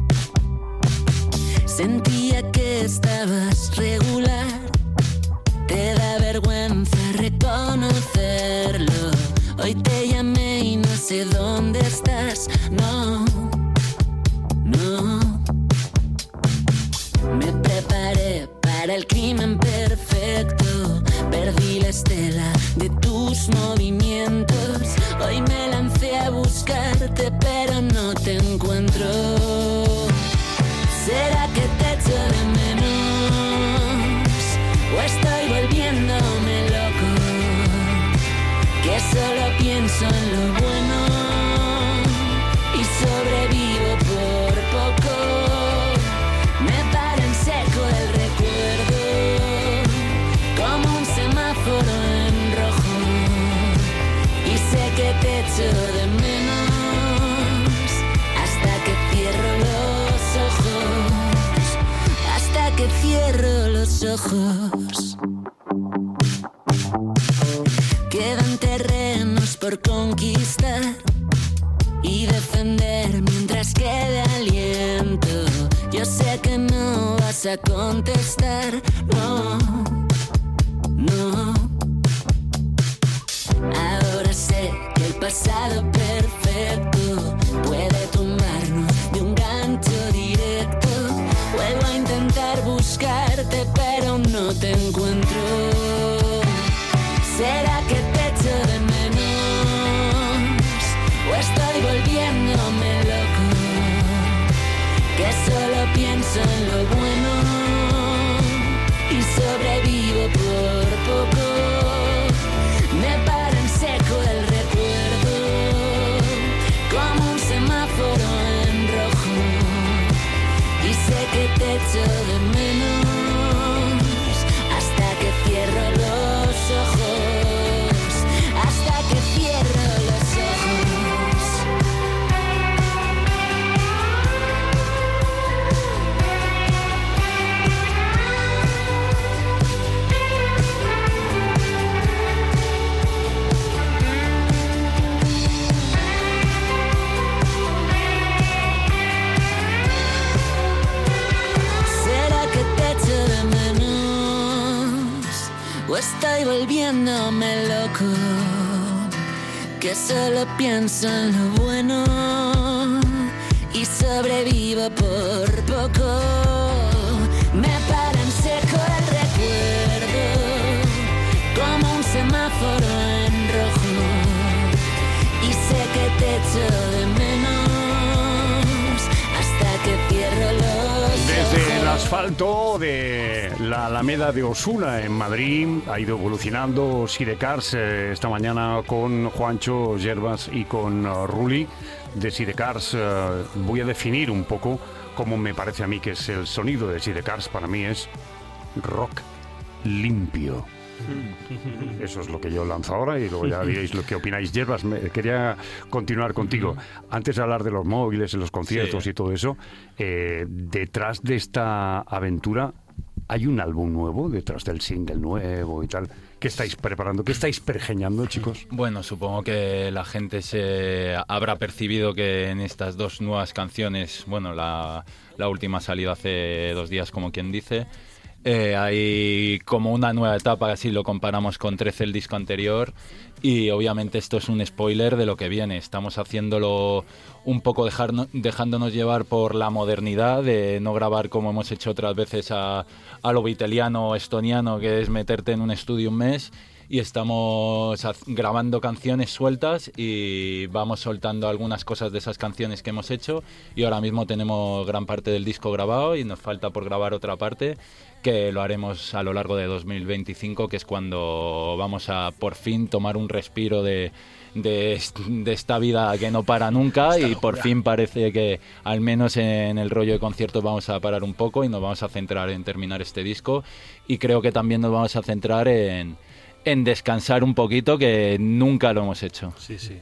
Sentía que estabas regular. Te da vergüenza reconocerlo. Hoy te llamé y no sé dónde estás. No, no. Me preparé para el crimen perfecto. Perdí la estela de tus movimientos. Hoy me lancé a buscarte, pero no te encuentro. ¿Será que te echo de menos? ¿O estoy volviéndome loco? Que solo pienso en lo bueno y sobrevivo por poco. Me para en seco el recuerdo, como un semáforo en rojo. Y sé que te echo de menos hasta que cierro los ojos, hasta que cierro los ojos. Quedan terrenos por conquistar y defender mientras quede aliento. Yo sé que no vas a contestar, no, no. Ahora sé que el pasado perfecto puede tumbarnos de un gancho directo. Vuelvo a intentar buscarte, pero no te encuentro. ¿Será que te echo de menos? ¿O estoy volviéndome loco? Que solo pienso en lo bueno y sobrevivo por poco. Me para en seco el recuerdo, como un semáforo en rojo. Y sé que te echo de menos hasta que cierro los ojos, hasta que cierro los ojos. estoy volviéndome loco, que solo pienso en lo bueno y sobrevivo por poco. Me para en seco el recuerdo, como un semáforo en rojo, y sé que te echo de menos hasta que cierro los Desde el ojos. asfalto de la Alameda de Osuna en Madrid ha ido evolucionando Sidecars eh, esta mañana con Juancho Yerbas y con uh, Ruli de Sidecars. Uh, voy a definir un poco cómo me parece a mí que es el sonido de Sidecars. Para mí es rock limpio. Eso es lo que yo lanzo ahora y luego ya diréis lo que opináis. Yerbas, me, quería continuar contigo. Antes de hablar de los móviles, en los conciertos Sí. y todo eso, eh, detrás de esta aventura hay un álbum nuevo, detrás del single nuevo y tal. ¿Qué estáis preparando? ¿Qué estáis pergeñando, chicos? Bueno, supongo que la gente se habrá percibido que en estas dos nuevas canciones, bueno, la, la última salida hace dos días, como quien dice, eh, hay como una nueva etapa, si lo comparamos con trece, el disco anterior, y obviamente esto es un spoiler de lo que viene. Estamos haciéndolo un poco dejarnos, dejándonos llevar por la modernidad, de no grabar como hemos hecho otras veces a, a lo viteliano o estoniano, que es meterte en un estudio un mes, y estamos haz- grabando canciones sueltas y vamos soltando algunas cosas de esas canciones que hemos hecho, y ahora mismo tenemos gran parte del disco grabado y nos falta por grabar otra parte, que lo haremos a lo largo de dos mil veinticinco, que es cuando vamos a por fin tomar un respiro de, de, de esta vida que no para nunca, y por fin parece que al menos en el rollo de conciertos vamos a parar un poco y nos vamos a centrar en terminar este disco, y creo que también nos vamos a centrar en, en descansar un poquito, que nunca lo hemos hecho. Sí, sí.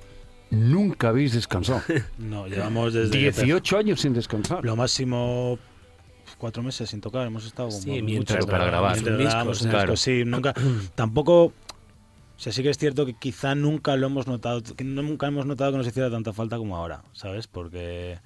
Nunca habéis descansado. No, llevamos desde... dieciocho años sin descansar. Lo máximo cuatro meses sin tocar, hemos estado como Sí, mucho, mientras para grabar. mientras un disco, grabábamos un claro. disco, sí, nunca, tampoco, o sea, sí que es cierto que quizá nunca lo hemos notado, que nunca hemos notado que nos hiciera tanta falta como ahora, ¿sabes? Porque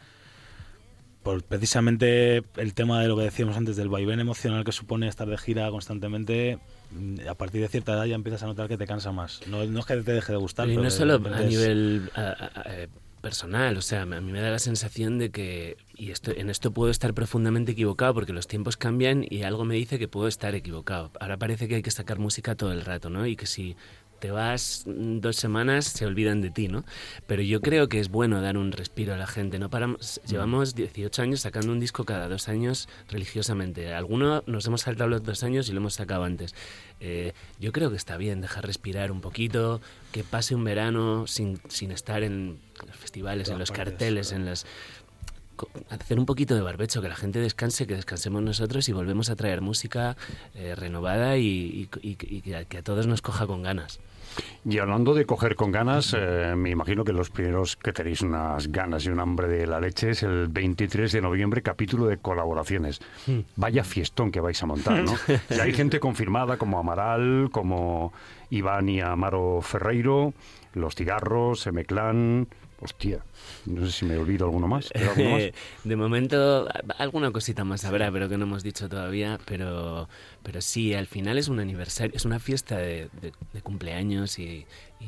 por precisamente el tema de lo que decíamos antes, del vaivén emocional que supone estar de gira constantemente, a partir de cierta edad ya empiezas a notar que te cansa más. No, no es que te deje de gustar, Y pero no de solo repente a es- nivel a- a- a- personal, o sea, a mí me da la sensación de que, y esto, en esto puedo estar profundamente equivocado, porque los tiempos cambian y algo me dice que puedo estar equivocado. Ahora parece que hay que sacar música todo el rato, ¿no? Y que si te vas mm, dos semanas se olvidan de ti, ¿no? Pero yo creo que es bueno dar un respiro a la gente. No paramos, llevamos dieciocho años sacando un disco cada dos años religiosamente. Alguno nos hemos saltado los dos años y lo hemos sacado antes. Eh, yo creo que está bien dejar respirar un poquito, que pase un verano sin, sin estar en los festivales, en Todas los partes, carteles, claro. en las... co- hacer un poquito de barbecho, que la gente descanse, que descansemos nosotros y volvemos a traer música eh, renovada y, y- y- y que, a, que a todos nos coja con ganas. Y hablando de coger con ganas, eh, me imagino que los primeros que tenéis unas ganas y un hambre de la leche es el veintitrés de noviembre, capítulo de colaboraciones. Vaya fiestón que vais a montar, ¿no? Y hay gente confirmada como Amaral, como Iván y Amaro Ferreiro, Los Cigarros, M-Clan... Hostia, no sé si me olvido alguno más. ¿Queda alguno más? De momento, a- alguna cosita más habrá, pero que no hemos dicho todavía. Pero, pero sí, al final es un aniversario, es una fiesta de, de- de cumpleaños y,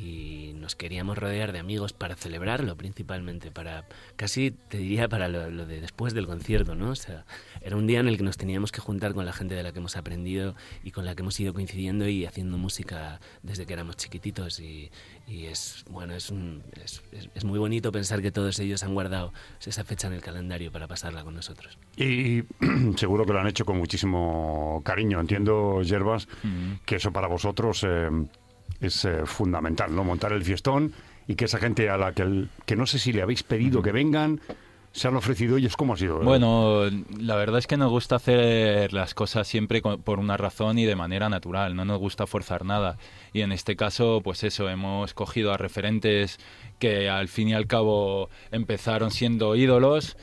y nos queríamos rodear de amigos para celebrarlo, principalmente, para casi te diría para lo, lo de después del concierto, ¿no? O sea, era un día en el que nos teníamos que juntar con la gente de la que hemos aprendido y con la que hemos ido coincidiendo y haciendo música desde que éramos chiquititos y, y es bueno, es, un, es, es, es muy bonito pensar que todos ellos han guardado esa fecha en el calendario para pasarla con nosotros. Y seguro que lo han hecho con muchísimo cariño. Entiendo, Yerbas, que eso para vosotros eh, es eh, fundamental, ¿no? Montar el fiestón y que esa gente a la que, el- que no sé si le habéis pedido que vengan, se han ofrecido ellos. ¿Cómo ha sido? Bueno, la verdad es que nos gusta hacer las cosas siempre con- por una razón y de manera natural, no nos gusta forzar nada. Y en este caso, pues eso, hemos cogido a referentes que al fin y al cabo empezaron siendo ídolos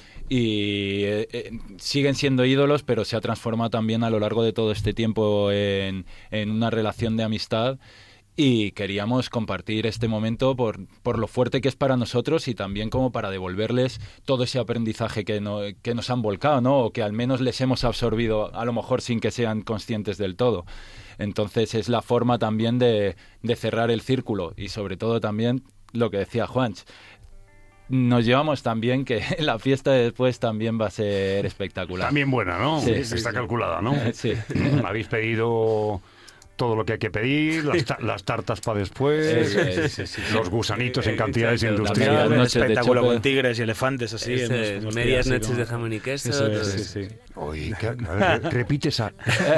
y eh, eh, siguen siendo ídolos, pero se ha transformado también a lo largo de todo este tiempo en, en una relación de amistad. y queríamos compartir este momento por, por lo fuerte que es para nosotros y también como para devolverles todo ese aprendizaje que, no, que nos han volcado, ¿no? O que al menos les hemos absorbido, a lo mejor sin que sean conscientes del todo. Entonces es la forma también de, de cerrar el círculo y sobre todo también lo que decía Juanch. Nos llevamos también que la fiesta de después también va a ser espectacular. También buena, ¿no? Sí, sí, Está sí. calculada, ¿no? Sí. Habéis pedido todo lo que hay que pedir, las, ta- las tartas para después, Sí, sí, sí, sí. los gusanitos en cantidades Exacto. industriales. Las Un noches de espectáculo chope. con tigres y elefantes, así. Eso hemos- es, hemos medias tirado así noches como- de jamón y queso. Eso es, todo sí, eso. sí. Oye, que- a ver, repite esa.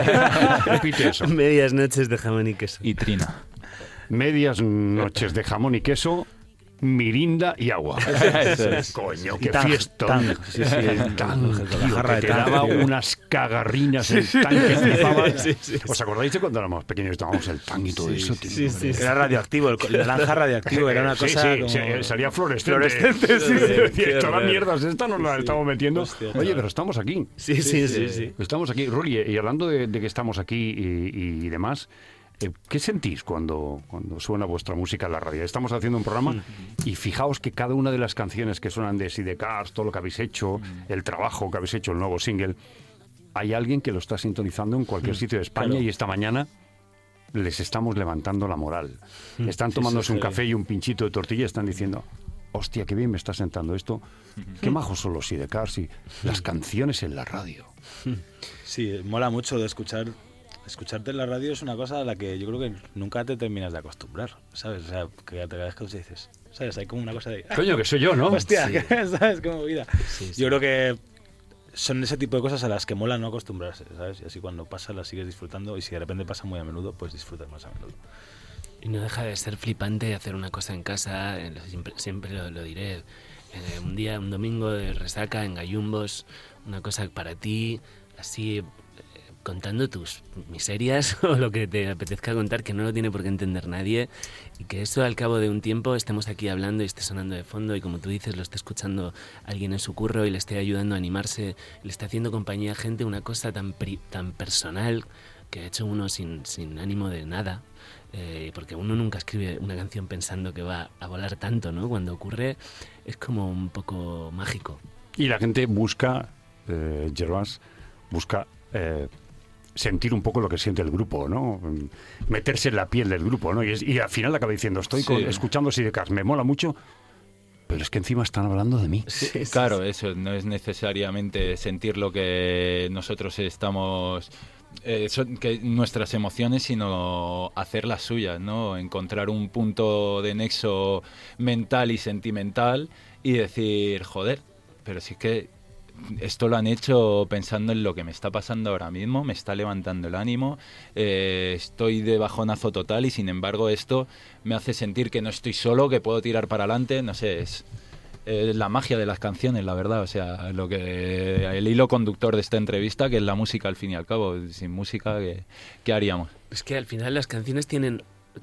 Repite eso. Medias noches de jamón y queso. Y Trina. Medias noches de jamón y queso, mirinda y agua. Eso es. Coño, Y qué Tang, fiesta. Tang, sí, sí, Tang, con la tío, jarra que de te Tang, daba tío. unas cagarrinas el Tang que flipaban. Sí, sí, sí. ¿Os acordáis de cuando éramos pequeños tomábamos el Tang y todo eso, tío? sí, sí. Era radioactivo, el, el naranja radioactivo, era una Sí, cosa sí, como... sí, salía fluorescente. Fluorescente, sí, sí. Decía, Qué todas las horror. mierdas estas nos las estamos metiendo. Hostia, Oye, chaval. pero estamos aquí. Sí, sí, sí, sí. Estamos aquí. Ruli, y hablando de, de que estamos aquí y, y demás, eh, ¿qué sentís cuando, cuando suena vuestra música en la radio? Estamos haciendo un programa y fijaos que cada una de las canciones que suenan de Sidecars, todo lo que habéis hecho, el trabajo que habéis hecho, el nuevo single, hay alguien que lo está sintonizando en cualquier sitio de España claro. y esta mañana les estamos levantando la moral. Están Sí, tomándose sí, un sí. café y un pinchito de tortilla y están diciendo, hostia, qué bien me está sentando esto. Qué majos son los Sidecars y las canciones en la radio. Sí, mola mucho de escuchar. Escucharte en la radio es una cosa a la que yo creo que nunca te terminas de acostumbrar, ¿sabes? O sea, que cada vez que te dices, ¿sabes? Hay como una cosa de... Coño, que soy yo, ¿no? Hostia, ¿sabes? Como vida. Sí, sí. Yo creo que son ese tipo de cosas a las que mola no acostumbrarse, ¿sabes? Y así cuando pasa las sigues disfrutando y si de repente pasa muy a menudo, pues disfrutas más a menudo. Y no deja de ser flipante hacer una cosa en casa, eh, siempre, siempre lo, lo diré. Eh, un día, un domingo de resaca en Gallumbos, una cosa para ti, así, eh, contando tus miserias o lo que te apetezca contar, que no lo tiene por qué entender nadie, y que eso al cabo de un tiempo estemos aquí hablando y esté sonando de fondo y como tú dices, lo esté escuchando alguien en su curro y le esté ayudando a animarse, le esté haciendo compañía a gente, una cosa tan, pri- tan personal que ha hecho uno sin, sin ánimo de nada. Eh, porque uno nunca escribe una canción pensando que va a volar tanto, ¿no? Cuando ocurre es como un poco mágico. Y la gente busca, eh, Gervás, busca eh, sentir un poco lo que siente el grupo, ¿no? Meterse en la piel del grupo, ¿no? Y, es- y al final acaba diciendo, estoy Sí. con- escuchando Sidecars, me mola mucho, pero es que encima están hablando de mí. Claro, eso no es necesariamente sentir lo que nosotros estamos... eh, son que nuestras emociones, sino hacer las suyas, ¿no? Encontrar un punto de nexo mental y sentimental y decir, joder, pero si es que esto lo han hecho pensando en lo que me está pasando ahora mismo, me está levantando el ánimo, eh, estoy de bajonazo total y sin embargo esto me hace sentir que no estoy solo, que puedo tirar para adelante, no sé, es... Es la magia de las canciones, la verdad. O sea, lo que el hilo conductor de esta entrevista, que es la música al fin y al cabo. Sin música, ¿qué, qué haríamos? Es que al final las canciones tienen...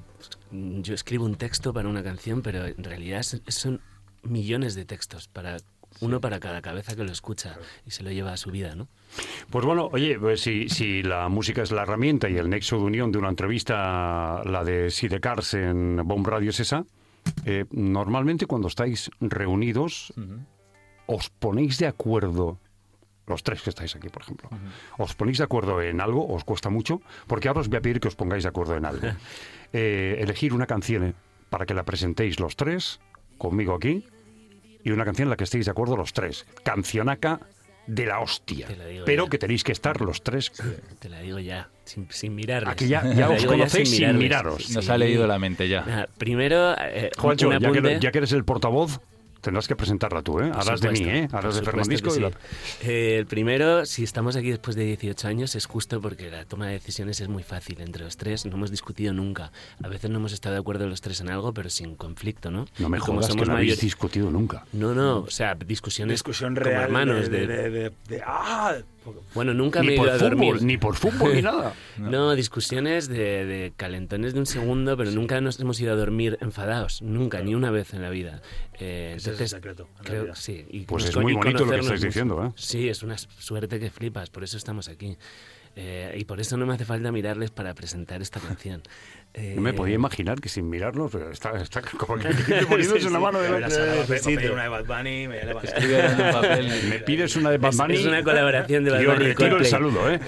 Yo escribo un texto para una canción, pero en realidad son- son millones de textos, para uno para cada cabeza que lo escucha y se lo lleva a su vida, ¿no? Pues bueno, oye, pues si, si la música es la herramienta y el nexo de unión de una entrevista, la de Sidecars en Bomb Radio es esa, eh, normalmente cuando estáis reunidos, os ponéis de acuerdo, los tres que estáis aquí, por ejemplo, os ponéis de acuerdo en algo, os cuesta mucho, porque ahora os voy a pedir que os pongáis de acuerdo en algo. Eh, elegir una canción eh, para que la presentéis los tres, conmigo aquí, y una canción en la que estéis de acuerdo los tres. Cancionaca de la hostia. Te la digo Pero ya. que tenéis que estar los tres. Te la digo ya, sin, sin mirarles. Aquí ya, Te ya la os digo conocéis sin, mirarles. miraros. Nos Sí. ha leído la mente ya. Nada, primero, eh, Juancho, un ya que, apunte. ya que eres el portavoz, tendrás que presentarla tú, ¿eh? Por Harás de mí, supuesto, ¿eh? por Harás de supuesto Fernandisco. que y la- sí. Eh, el primero, si estamos aquí después de dieciocho años, es justo porque la toma de decisiones es muy fácil entre los tres. No hemos discutido nunca. A veces no hemos estado de acuerdo los tres en algo, pero sin conflicto, ¿no? No me Y como jodas que somos no habéis mayor- discutido nunca. No, no, o sea, discusiones Discusión como real hermanos. de, De, de, de, de- de- ¡ah! Bueno, nunca me Ni he ido por a dormir. fútbol, ni por fútbol, ni nada. No, discusiones de, de calentones de un segundo, pero nunca nos hemos ido a dormir enfadados. Nunca, ni una vez en la vida. Eh, Ese es el entonces, secreto, en creo, realidad. sí, y Pues nos es con- muy y bonito lo que conocernos estáis mucho. diciendo, ¿eh? Sí, es una suerte que flipas, por eso estamos aquí. Eh, y por eso no me hace falta mirarles para presentar esta canción. Eh, No me podía imaginar que sin mirarlos está, está como que poniéndose sí, en la sí. mano de Me la voy a sacar de- papel, de- papel, una de Bad Bunny, me voy a Escribe en un papel. Me pides una de Bad Es, Bunny. es una colaboración de Bad Yo Bunny y retiro el Coldplay. saludo, ¿eh?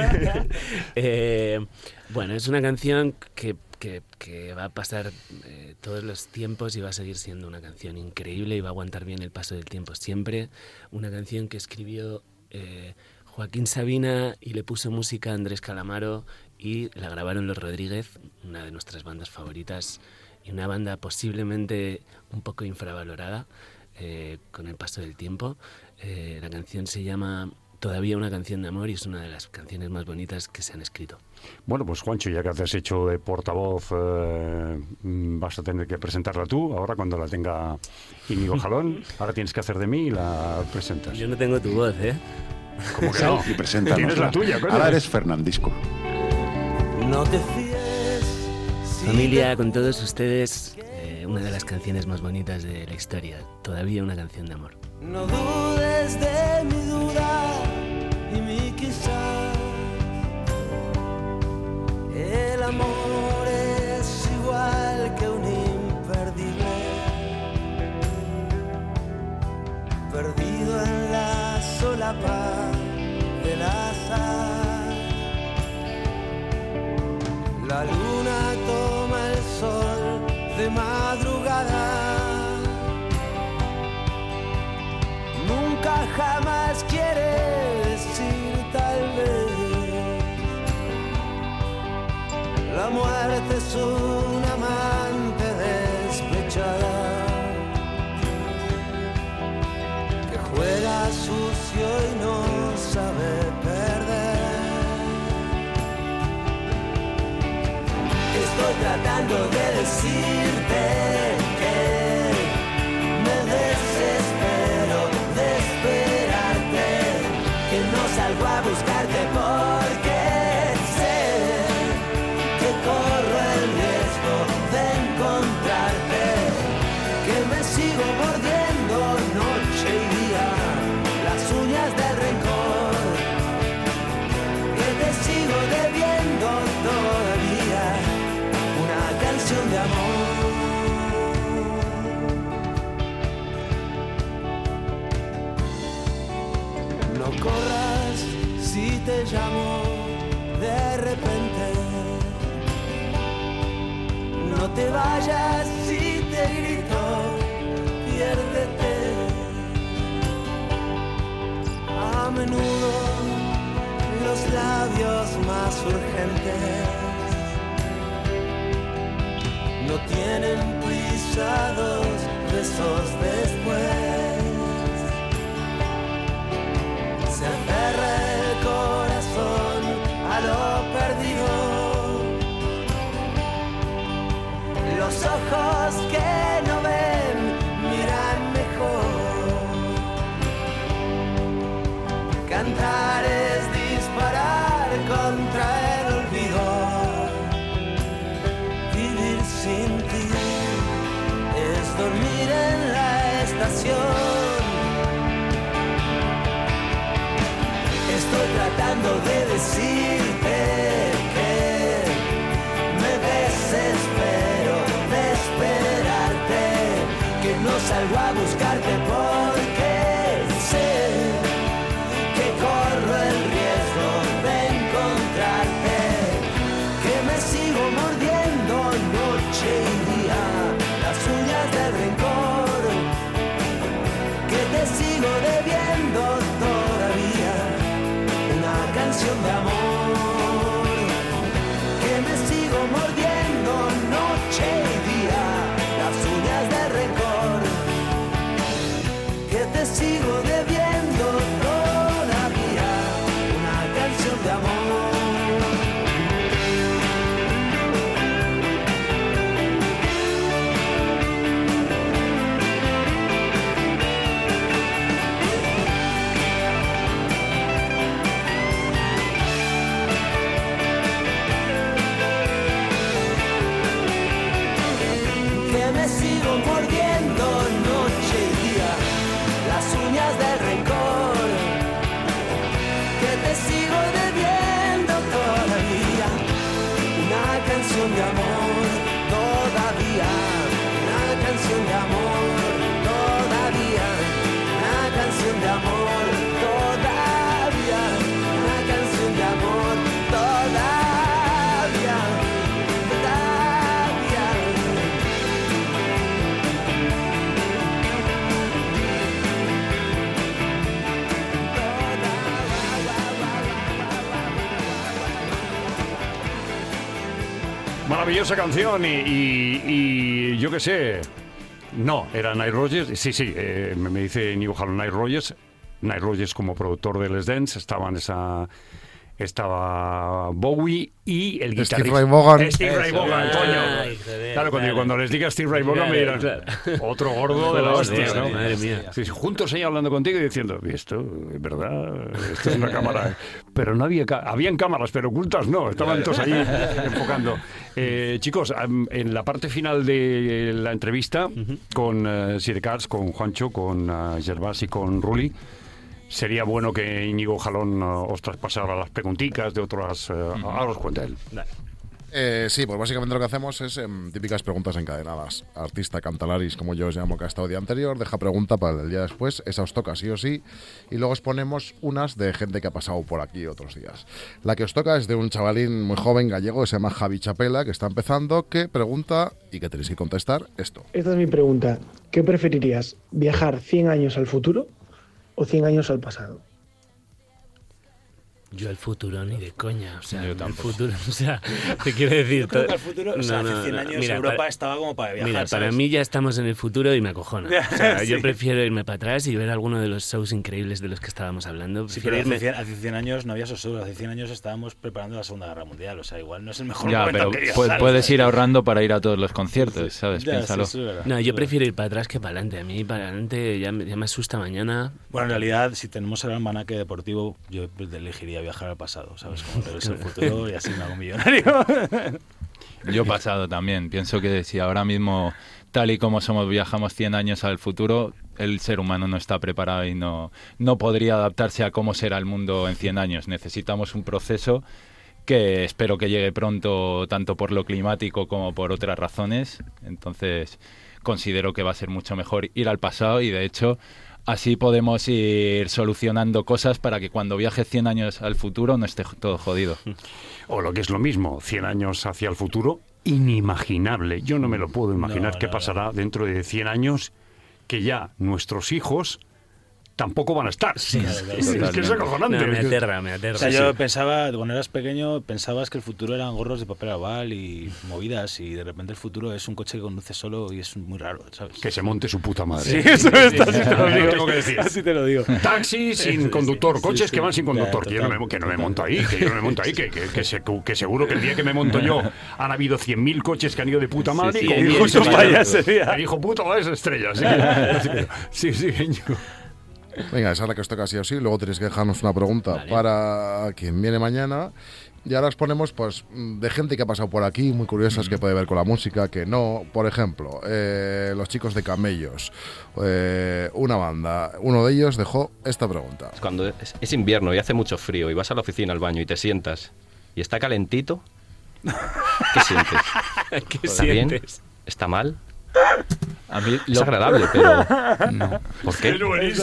Eh, bueno, es una canción que, que, que va a pasar eh, todos los tiempos y va a seguir siendo una canción increíble y va a aguantar bien el paso del tiempo siempre. Una canción que escribió eh, Joaquín Sabina y le puso música a Andrés Calamaro y la grabaron Los Rodríguez, una de nuestras bandas favoritas y una banda posiblemente un poco infravalorada eh, con el paso del tiempo. Eh, la canción se llama Todavía una canción de amor y es una de las canciones más bonitas que se han escrito. Bueno, pues Juancho, ya que te has hecho de portavoz, eh, vas a tener que presentarla tú. Ahora cuando la tenga Íñigo Jalón, ahora tienes que hacer de mí y la presentas. Yo no tengo tu voz, ¿eh? ¿Cómo que no? Y preséntanos. Tienes la tuya, coño. Ahora eres Fernandisco. No te fíes. si Familia, te- con todos ustedes, eh, una de las canciones más bonitas de la historia. Todavía una canción de amor. No dudes de mi duda y mi quizá. El amor es igual que un imperdible, perdido en la solapa del azar. La luna toma el sol de madrugada. Nunca jamás quiere decir tal vez. La muerte es un amante despechada que juega sucio y no sabe perder. Estoy tratando de decirte que me desespero de esperarte, que no salgo a buscarte porque sé que corro el riesgo de encontrarte, que me sigo mordiendo noche y día las uñas del rencor, que te sigo debiendo todavía una canción de amor. No corras si te llamo de repente. No te vayas si te grito, piérdete. A menudo los labios más urgentes no tienen prisa, dos besos después. Se aferra el corazón a lo perdido. Los ojos que no ven miran mejor. Cantar es disparar contra el olvido. Vivir sin ti es dormir en la estación. Estoy tratando de decirte que me desespero de esperarte, que no salgo a buscarte porque sé que corro el riesgo de encontrarte, que me sigo mordiendo noche y día las uñas del rencor, que te sigo debiendo todavía una canción de amor. canción de amor, todavía, una canción de amor, todavía, una canción de amor, todavía, una canción de amor, todavía, todavía. Maravillosa canción y, y, y yo qué sé. No, era Nile Rodgers. Sí, sí, eh, me, me dice Íñigo Jalón, Nile Rodgers. Nile Rodgers como productor de Les Dance. Estaba en esa... Estaba Bowie y el guitarrista... Steve Ray Vaughan. Steve Ray Vaughan, coño. Ay, joder, Claro, cuando, claro. cuando les diga Steve Ray Vaughan me dirán, Claro. otro gordo de la hostia, ¿no? Madre mía. Sí, sí, juntos ella hablando contigo y diciendo, esto es verdad, esto es una cámara. Pero no había, ca- habían cámaras, pero ocultas no, estaban todos ahí enfocando. Eh, chicos, am, en la parte final de la entrevista con uh, Sidecars, con Juancho, con uh, Gervás y con Ruli, sería bueno que Íñigo Jalón uh, os traspasara las preguntitas de otras... Uh, ahora os cuenta él. Eh, sí, pues básicamente lo que hacemos es em, típicas preguntas encadenadas. Artista cantalaris, como yo os llamo, que ha estado día anterior, deja pregunta para el día después, esa os toca sí o sí, y luego os ponemos unas de gente que ha pasado por aquí otros días. La que os toca es de un chavalín muy joven gallego que se llama Javi Chapela, que está empezando, que pregunta, y que tenéis que contestar, esto. Esta es mi pregunta. ¿Qué preferirías? ¿Viajar cien años al futuro o cien años al pasado? Yo el futuro ni de coña, o sea, Yo el tampoco. futuro, o sea, te quiero decir... Yo creo to- que al futuro, o sea, No, hace no, cien no, años mira, Europa para- estaba como para viajar, Mira, para ¿sabes? mí ya estamos en el futuro y me acojona. O sea, yo Sí. prefiero irme para atrás y ver alguno de los shows increíbles de los que estábamos hablando. Sí, Prefiero pero hace irme... cien, hace cien años no había sosur, hace cien años estábamos preparando la Segunda Guerra Mundial, o sea, igual no es el mejor Ya, momento pero que pu- viajar, puedes ¿sabes? ir ahorrando para ir a todos los conciertos, ¿sabes? Ya, sí, Piénsalo. eso es verdad. No, Eso yo es prefiero ir para atrás que para adelante. A mí para adelante ya me, ya me asusta mañana. Bueno, en realidad, si tenemos el almanaque deportivo, yo elegiría viajar al pasado, ¿sabes? Como regreso al futuro y así me hago millonario. Yo pasado también. Pienso que si ahora mismo, tal y como somos, viajamos cien años al futuro, el ser humano no está preparado y no, no podría adaptarse a cómo será el mundo en cien años. Necesitamos un proceso que espero que llegue pronto, tanto por lo climático como por otras razones. Entonces, considero que va a ser mucho mejor ir al pasado y, de hecho, así podemos ir solucionando cosas para que cuando viajes cien años al futuro no esté todo jodido. O lo que es lo mismo, cien años hacia el futuro, inimaginable. Yo no me lo puedo imaginar No, qué no, pasará dentro de cien años, que ya nuestros hijos tampoco van a estar. Sí, es, sí, que es totalmente. acojonante. No, me aterra, me aterra. O sea, Sí, yo sí. pensaba, cuando eras pequeño, pensabas que el futuro eran gorros de papel albal y movidas, y de repente el futuro es un coche que conduce solo y es muy raro, ¿sabes? Que se monte su puta madre. Sí, eso es, así te lo Lo digo. tengo que decir. Así te lo digo. Taxi sin conductor, sí, coches sí. que van sin conductor. Ya, Que yo no me, total, que no me total. monto ahí, que yo no me monto ahí, que, que, que, se- que seguro que el día que me monto yo han habido cien mil coches que han ido de puta madre sí, y con sí, mi sí, hijo sí, se vaya vaya ese día. El hijo puta va a esa estrella. Así que, así que- sí, sí, Íñigo. Venga, esa es la que os toca sí o sí. Luego tenéis que dejarnos una pregunta Vale. para quien viene mañana. Y ahora os ponemos, pues, de gente que ha pasado por aquí, muy curiosas, que puede ver con la música, que no. Por ejemplo, eh, los chicos de Camellos, eh, una banda. Uno de ellos dejó esta pregunta. Cuando es, es invierno y hace mucho frío y vas a la oficina, al baño y te sientas y está calentito, ¿qué sientes? ¿Qué ¿Está bien? sientes? ¿Está mal? A mí Es lo, agradable, pero no. ¿Por qué?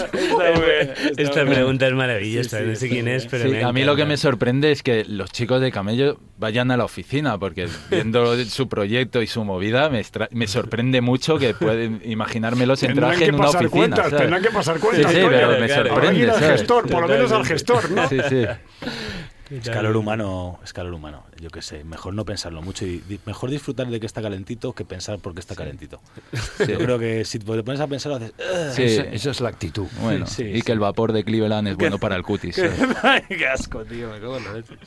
Esta pregunta es maravillosa. No sé quién es, pero Sí, me a mí lo que encanta. me sorprende es que los chicos de Camello vayan a la oficina, porque viendo su proyecto y su movida me, extra- me sorprende mucho que pueden imaginármelos en Tendrán traje que en una pasar oficina. cuentas, ¿sabes? tendrán que pasar cuentas. Sí, sí, coño. pero me claro. Habrá que ir sorprende, al ¿sabes? gestor, por lo menos al gestor, ¿no? Sí, sí. Es calor humano, es calor humano, yo qué sé. Mejor no pensarlo mucho y di- mejor disfrutar de que está calentito que pensar por qué está calentito. Yo creo que si te pones a pensar, haces... "Ugh". Sí. Esa, esa es la actitud. Bueno, Sí, y sí. que el vapor de Cleveland es bueno para el cutis. Qué, ¿sabes? ay, qué asco, tío, me cago en la leche.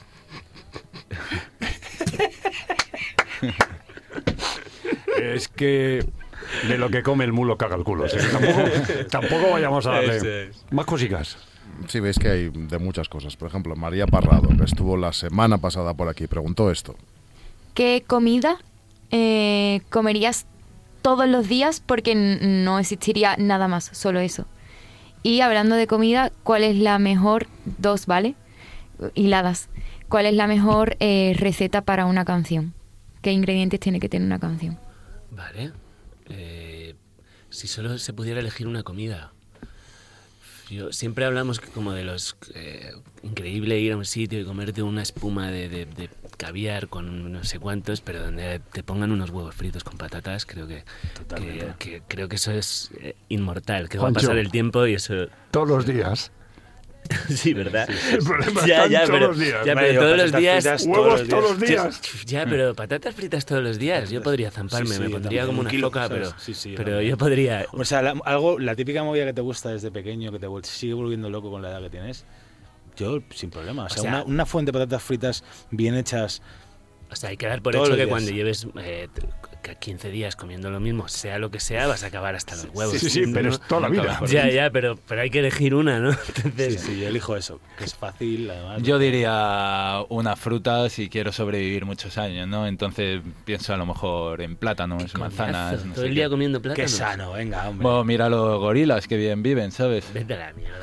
Es que de lo que come el mulo caga el culo. O sea, que tampoco, tampoco vayamos a darle Eso es. más cositas. Sí, veis que hay de muchas cosas. Por ejemplo, María Parrado, que estuvo la semana pasada por aquí, preguntó esto. ¿Qué comida eh, comerías todos los días? Porque n- no existiría nada más, solo eso. Y hablando de comida, ¿cuál es la mejor, dos, ¿vale? Hiladas. ¿Cuál es la mejor eh, receta para una canción? qué ingredientes tiene que tener una canción. Vale. Eh, si solo se pudiera elegir una comida. Yo, siempre hablamos como de los... Eh, increíble ir a un sitio y comerte una espuma de, de, de caviar con no sé cuántos, pero donde te pongan unos huevos fritos con patatas, creo que, que, que, creo que eso es eh, inmortal, que Juancho, va a pasar el tiempo y eso... Todos los días. Sí, ¿verdad? Sí, sí. El problema ya, están ya, todos pero, los días. Ya, pero Mario, todos los días... Huevos todos los días. Ya, pero patatas fritas todos los días. Yo podría zamparme, Sí, sí, me yo pondría también. como Un una kilo, foca, ¿sabes? pero, Sí, sí, yo pero también. yo podría... O sea, la, algo, la típica movida que te gusta desde pequeño, que te vuel- sigue volviendo loco con la edad que tienes, yo sin problema. O sea, O sea, una, una fuente de patatas fritas bien hechas. O sea, hay que dar por Todos hecho los que días. cuando lleves eh, quince días comiendo lo mismo, sea lo que sea, vas a acabar hasta los huevos. Sí, sí, sí, pero es toda la vida. Ya, ya, pero, pero hay que elegir una, ¿no? Entonces, Sí, sí, yo elijo eso, que es fácil, además. Yo diría una fruta si quiero sobrevivir muchos años, ¿no? Entonces pienso a lo mejor en plátanos, manzanas, coñazo, no todo sé el día qué. comiendo Qué plátanos. sano, venga, hombre. Bueno, mira los gorilas, que bien viven, ¿sabes? Vete a la mierda.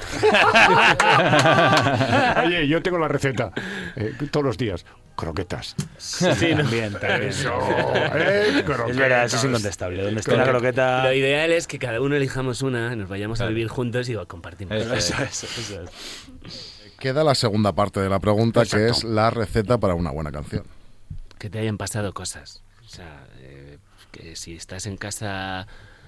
Oye, yo tengo la receta. Eh, todos los días. Croquetas. Sí, también, también. Eso, eh, croquetas. Es verdad, eso es incontestable. Donde esté la croqueta... Lo ideal es que cada uno elijamos una, nos vayamos Claro. a vivir juntos y compartimos. Eso es. Eso, eso, eso es. Queda la segunda parte de la pregunta, que Exacto. es la receta para una buena canción. Que te hayan pasado cosas. O sea, eh, que si estás en casa...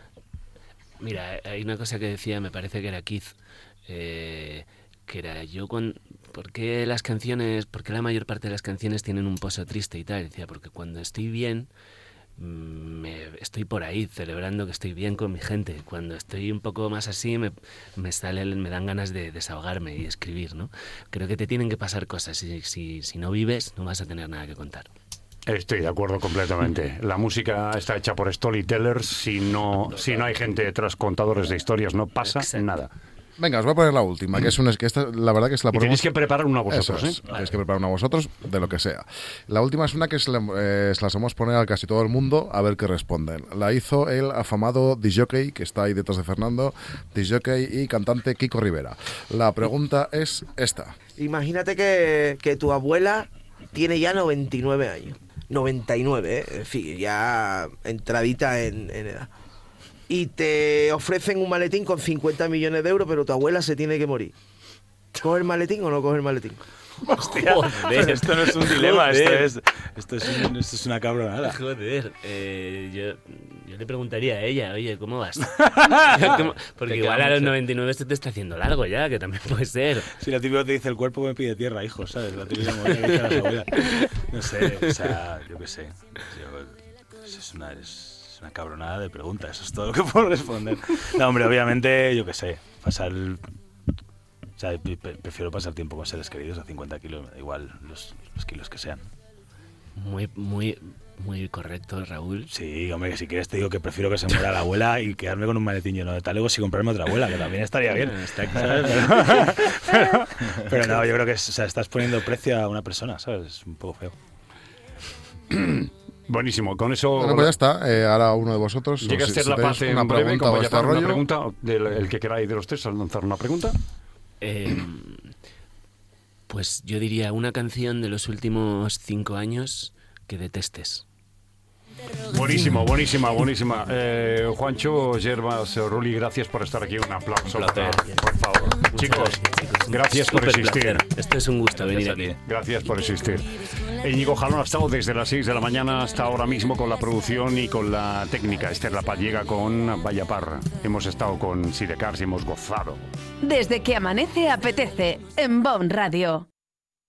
Mira, hay una cosa que decía, me parece que era Keith, eh, que era yo con... ¿Por qué las canciones, por qué la mayor parte de las canciones tienen un pozo triste y tal? Decía, porque cuando estoy bien, me, estoy por ahí celebrando que estoy bien con mi gente. Cuando estoy un poco más así, me, me, salen, me dan ganas de desahogarme y escribir, ¿no? Creo que te tienen que pasar cosas. Si, si, si no vives, no vas a tener nada que contar. Estoy de acuerdo completamente. La música está hecha por storytellers. Si no, si no hay gente detrás, contadores de historias, no pasa Exacto. nada. Venga, os voy a poner la última, que es una, que esta, la verdad que es la Y tenéis ponemos... que preparar una vosotros, Eso es, ¿eh? tenéis que preparar una vosotros, de lo que sea. La última es una que se la, eh, se las hemos poner a casi todo el mundo a ver qué responden. La hizo el afamado disjockey, que está ahí detrás de Fernando, disjockey y cantante Kiko Rivera. La pregunta es esta. Imagínate que, que tu abuela tiene ya noventa y nueve años. noventa y nueve, ¿eh? En fin, ya entradita en, en edad. Y te ofrecen un maletín con cincuenta millones de euros, pero tu abuela se tiene que morir. ¿Coge el maletín o no coge el maletín? Hostia, Joder. esto no es un dilema, esto Joder. es, esto, es un- esto es una cabronada. Joder, eh, yo, yo le preguntaría a ella, oye, ¿cómo vas? ¿Cómo? Porque Te igual queda a los mucho. noventa y nueve esto te está haciendo largo ya, que también puede ser. Si la típica te dice el cuerpo me pide tierra, hijo, ¿sabes? La típica movida que dicen las abuelas. No sé, o sea, yo qué sé. Yo- es, una, es una cabronada de preguntas, eso es todo lo que puedo responder. No, hombre, obviamente, yo qué sé, pasar... el- O sea, pre- pre- prefiero pasar tiempo con seres queridos a cincuenta kilos, me da igual los, los kilos que sean. Muy, muy, muy correcto, Raúl. Sí, hombre, que si quieres te digo que prefiero que se muera la abuela y quedarme con un maletín lleno de talegos y comprarme otra abuela, que también estaría bien. Está ¿Sabes? Pero, pero- pero no, yo creo que es- o sea, estás poniendo precio a una persona, ¿sabes? Es un poco feo. Buenísimo, con eso... Bueno, pues ya está. Eh, ahora uno de vosotros. Llega a si- ser si la tenéis paz en una breve, pregunta como o ya este está, una rollo. pregunta del el que queráis de los tres al lanzar una pregunta. Eh, pues yo diría una canción de los últimos cinco años que detestes. Buenísimo, buenísima, buenísima. Eh, Juancho, Yerbas, Ruli, gracias por estar aquí. Un aplauso, Un placer. para- por favor. Muchas Chicos, gracias, chicos. gracias por Súper existir. placer. Esto es un gusto venir Gracias a aquí. ti. Gracias por existir. Íñigo Jalón ha estado desde las seis de la mañana hasta ahora mismo con la producción y con la técnica. Esther La Paz llega con Vaya Par. Hemos estado con Sidecars y hemos gozado. Desde que amanece apetece en B O M Radio.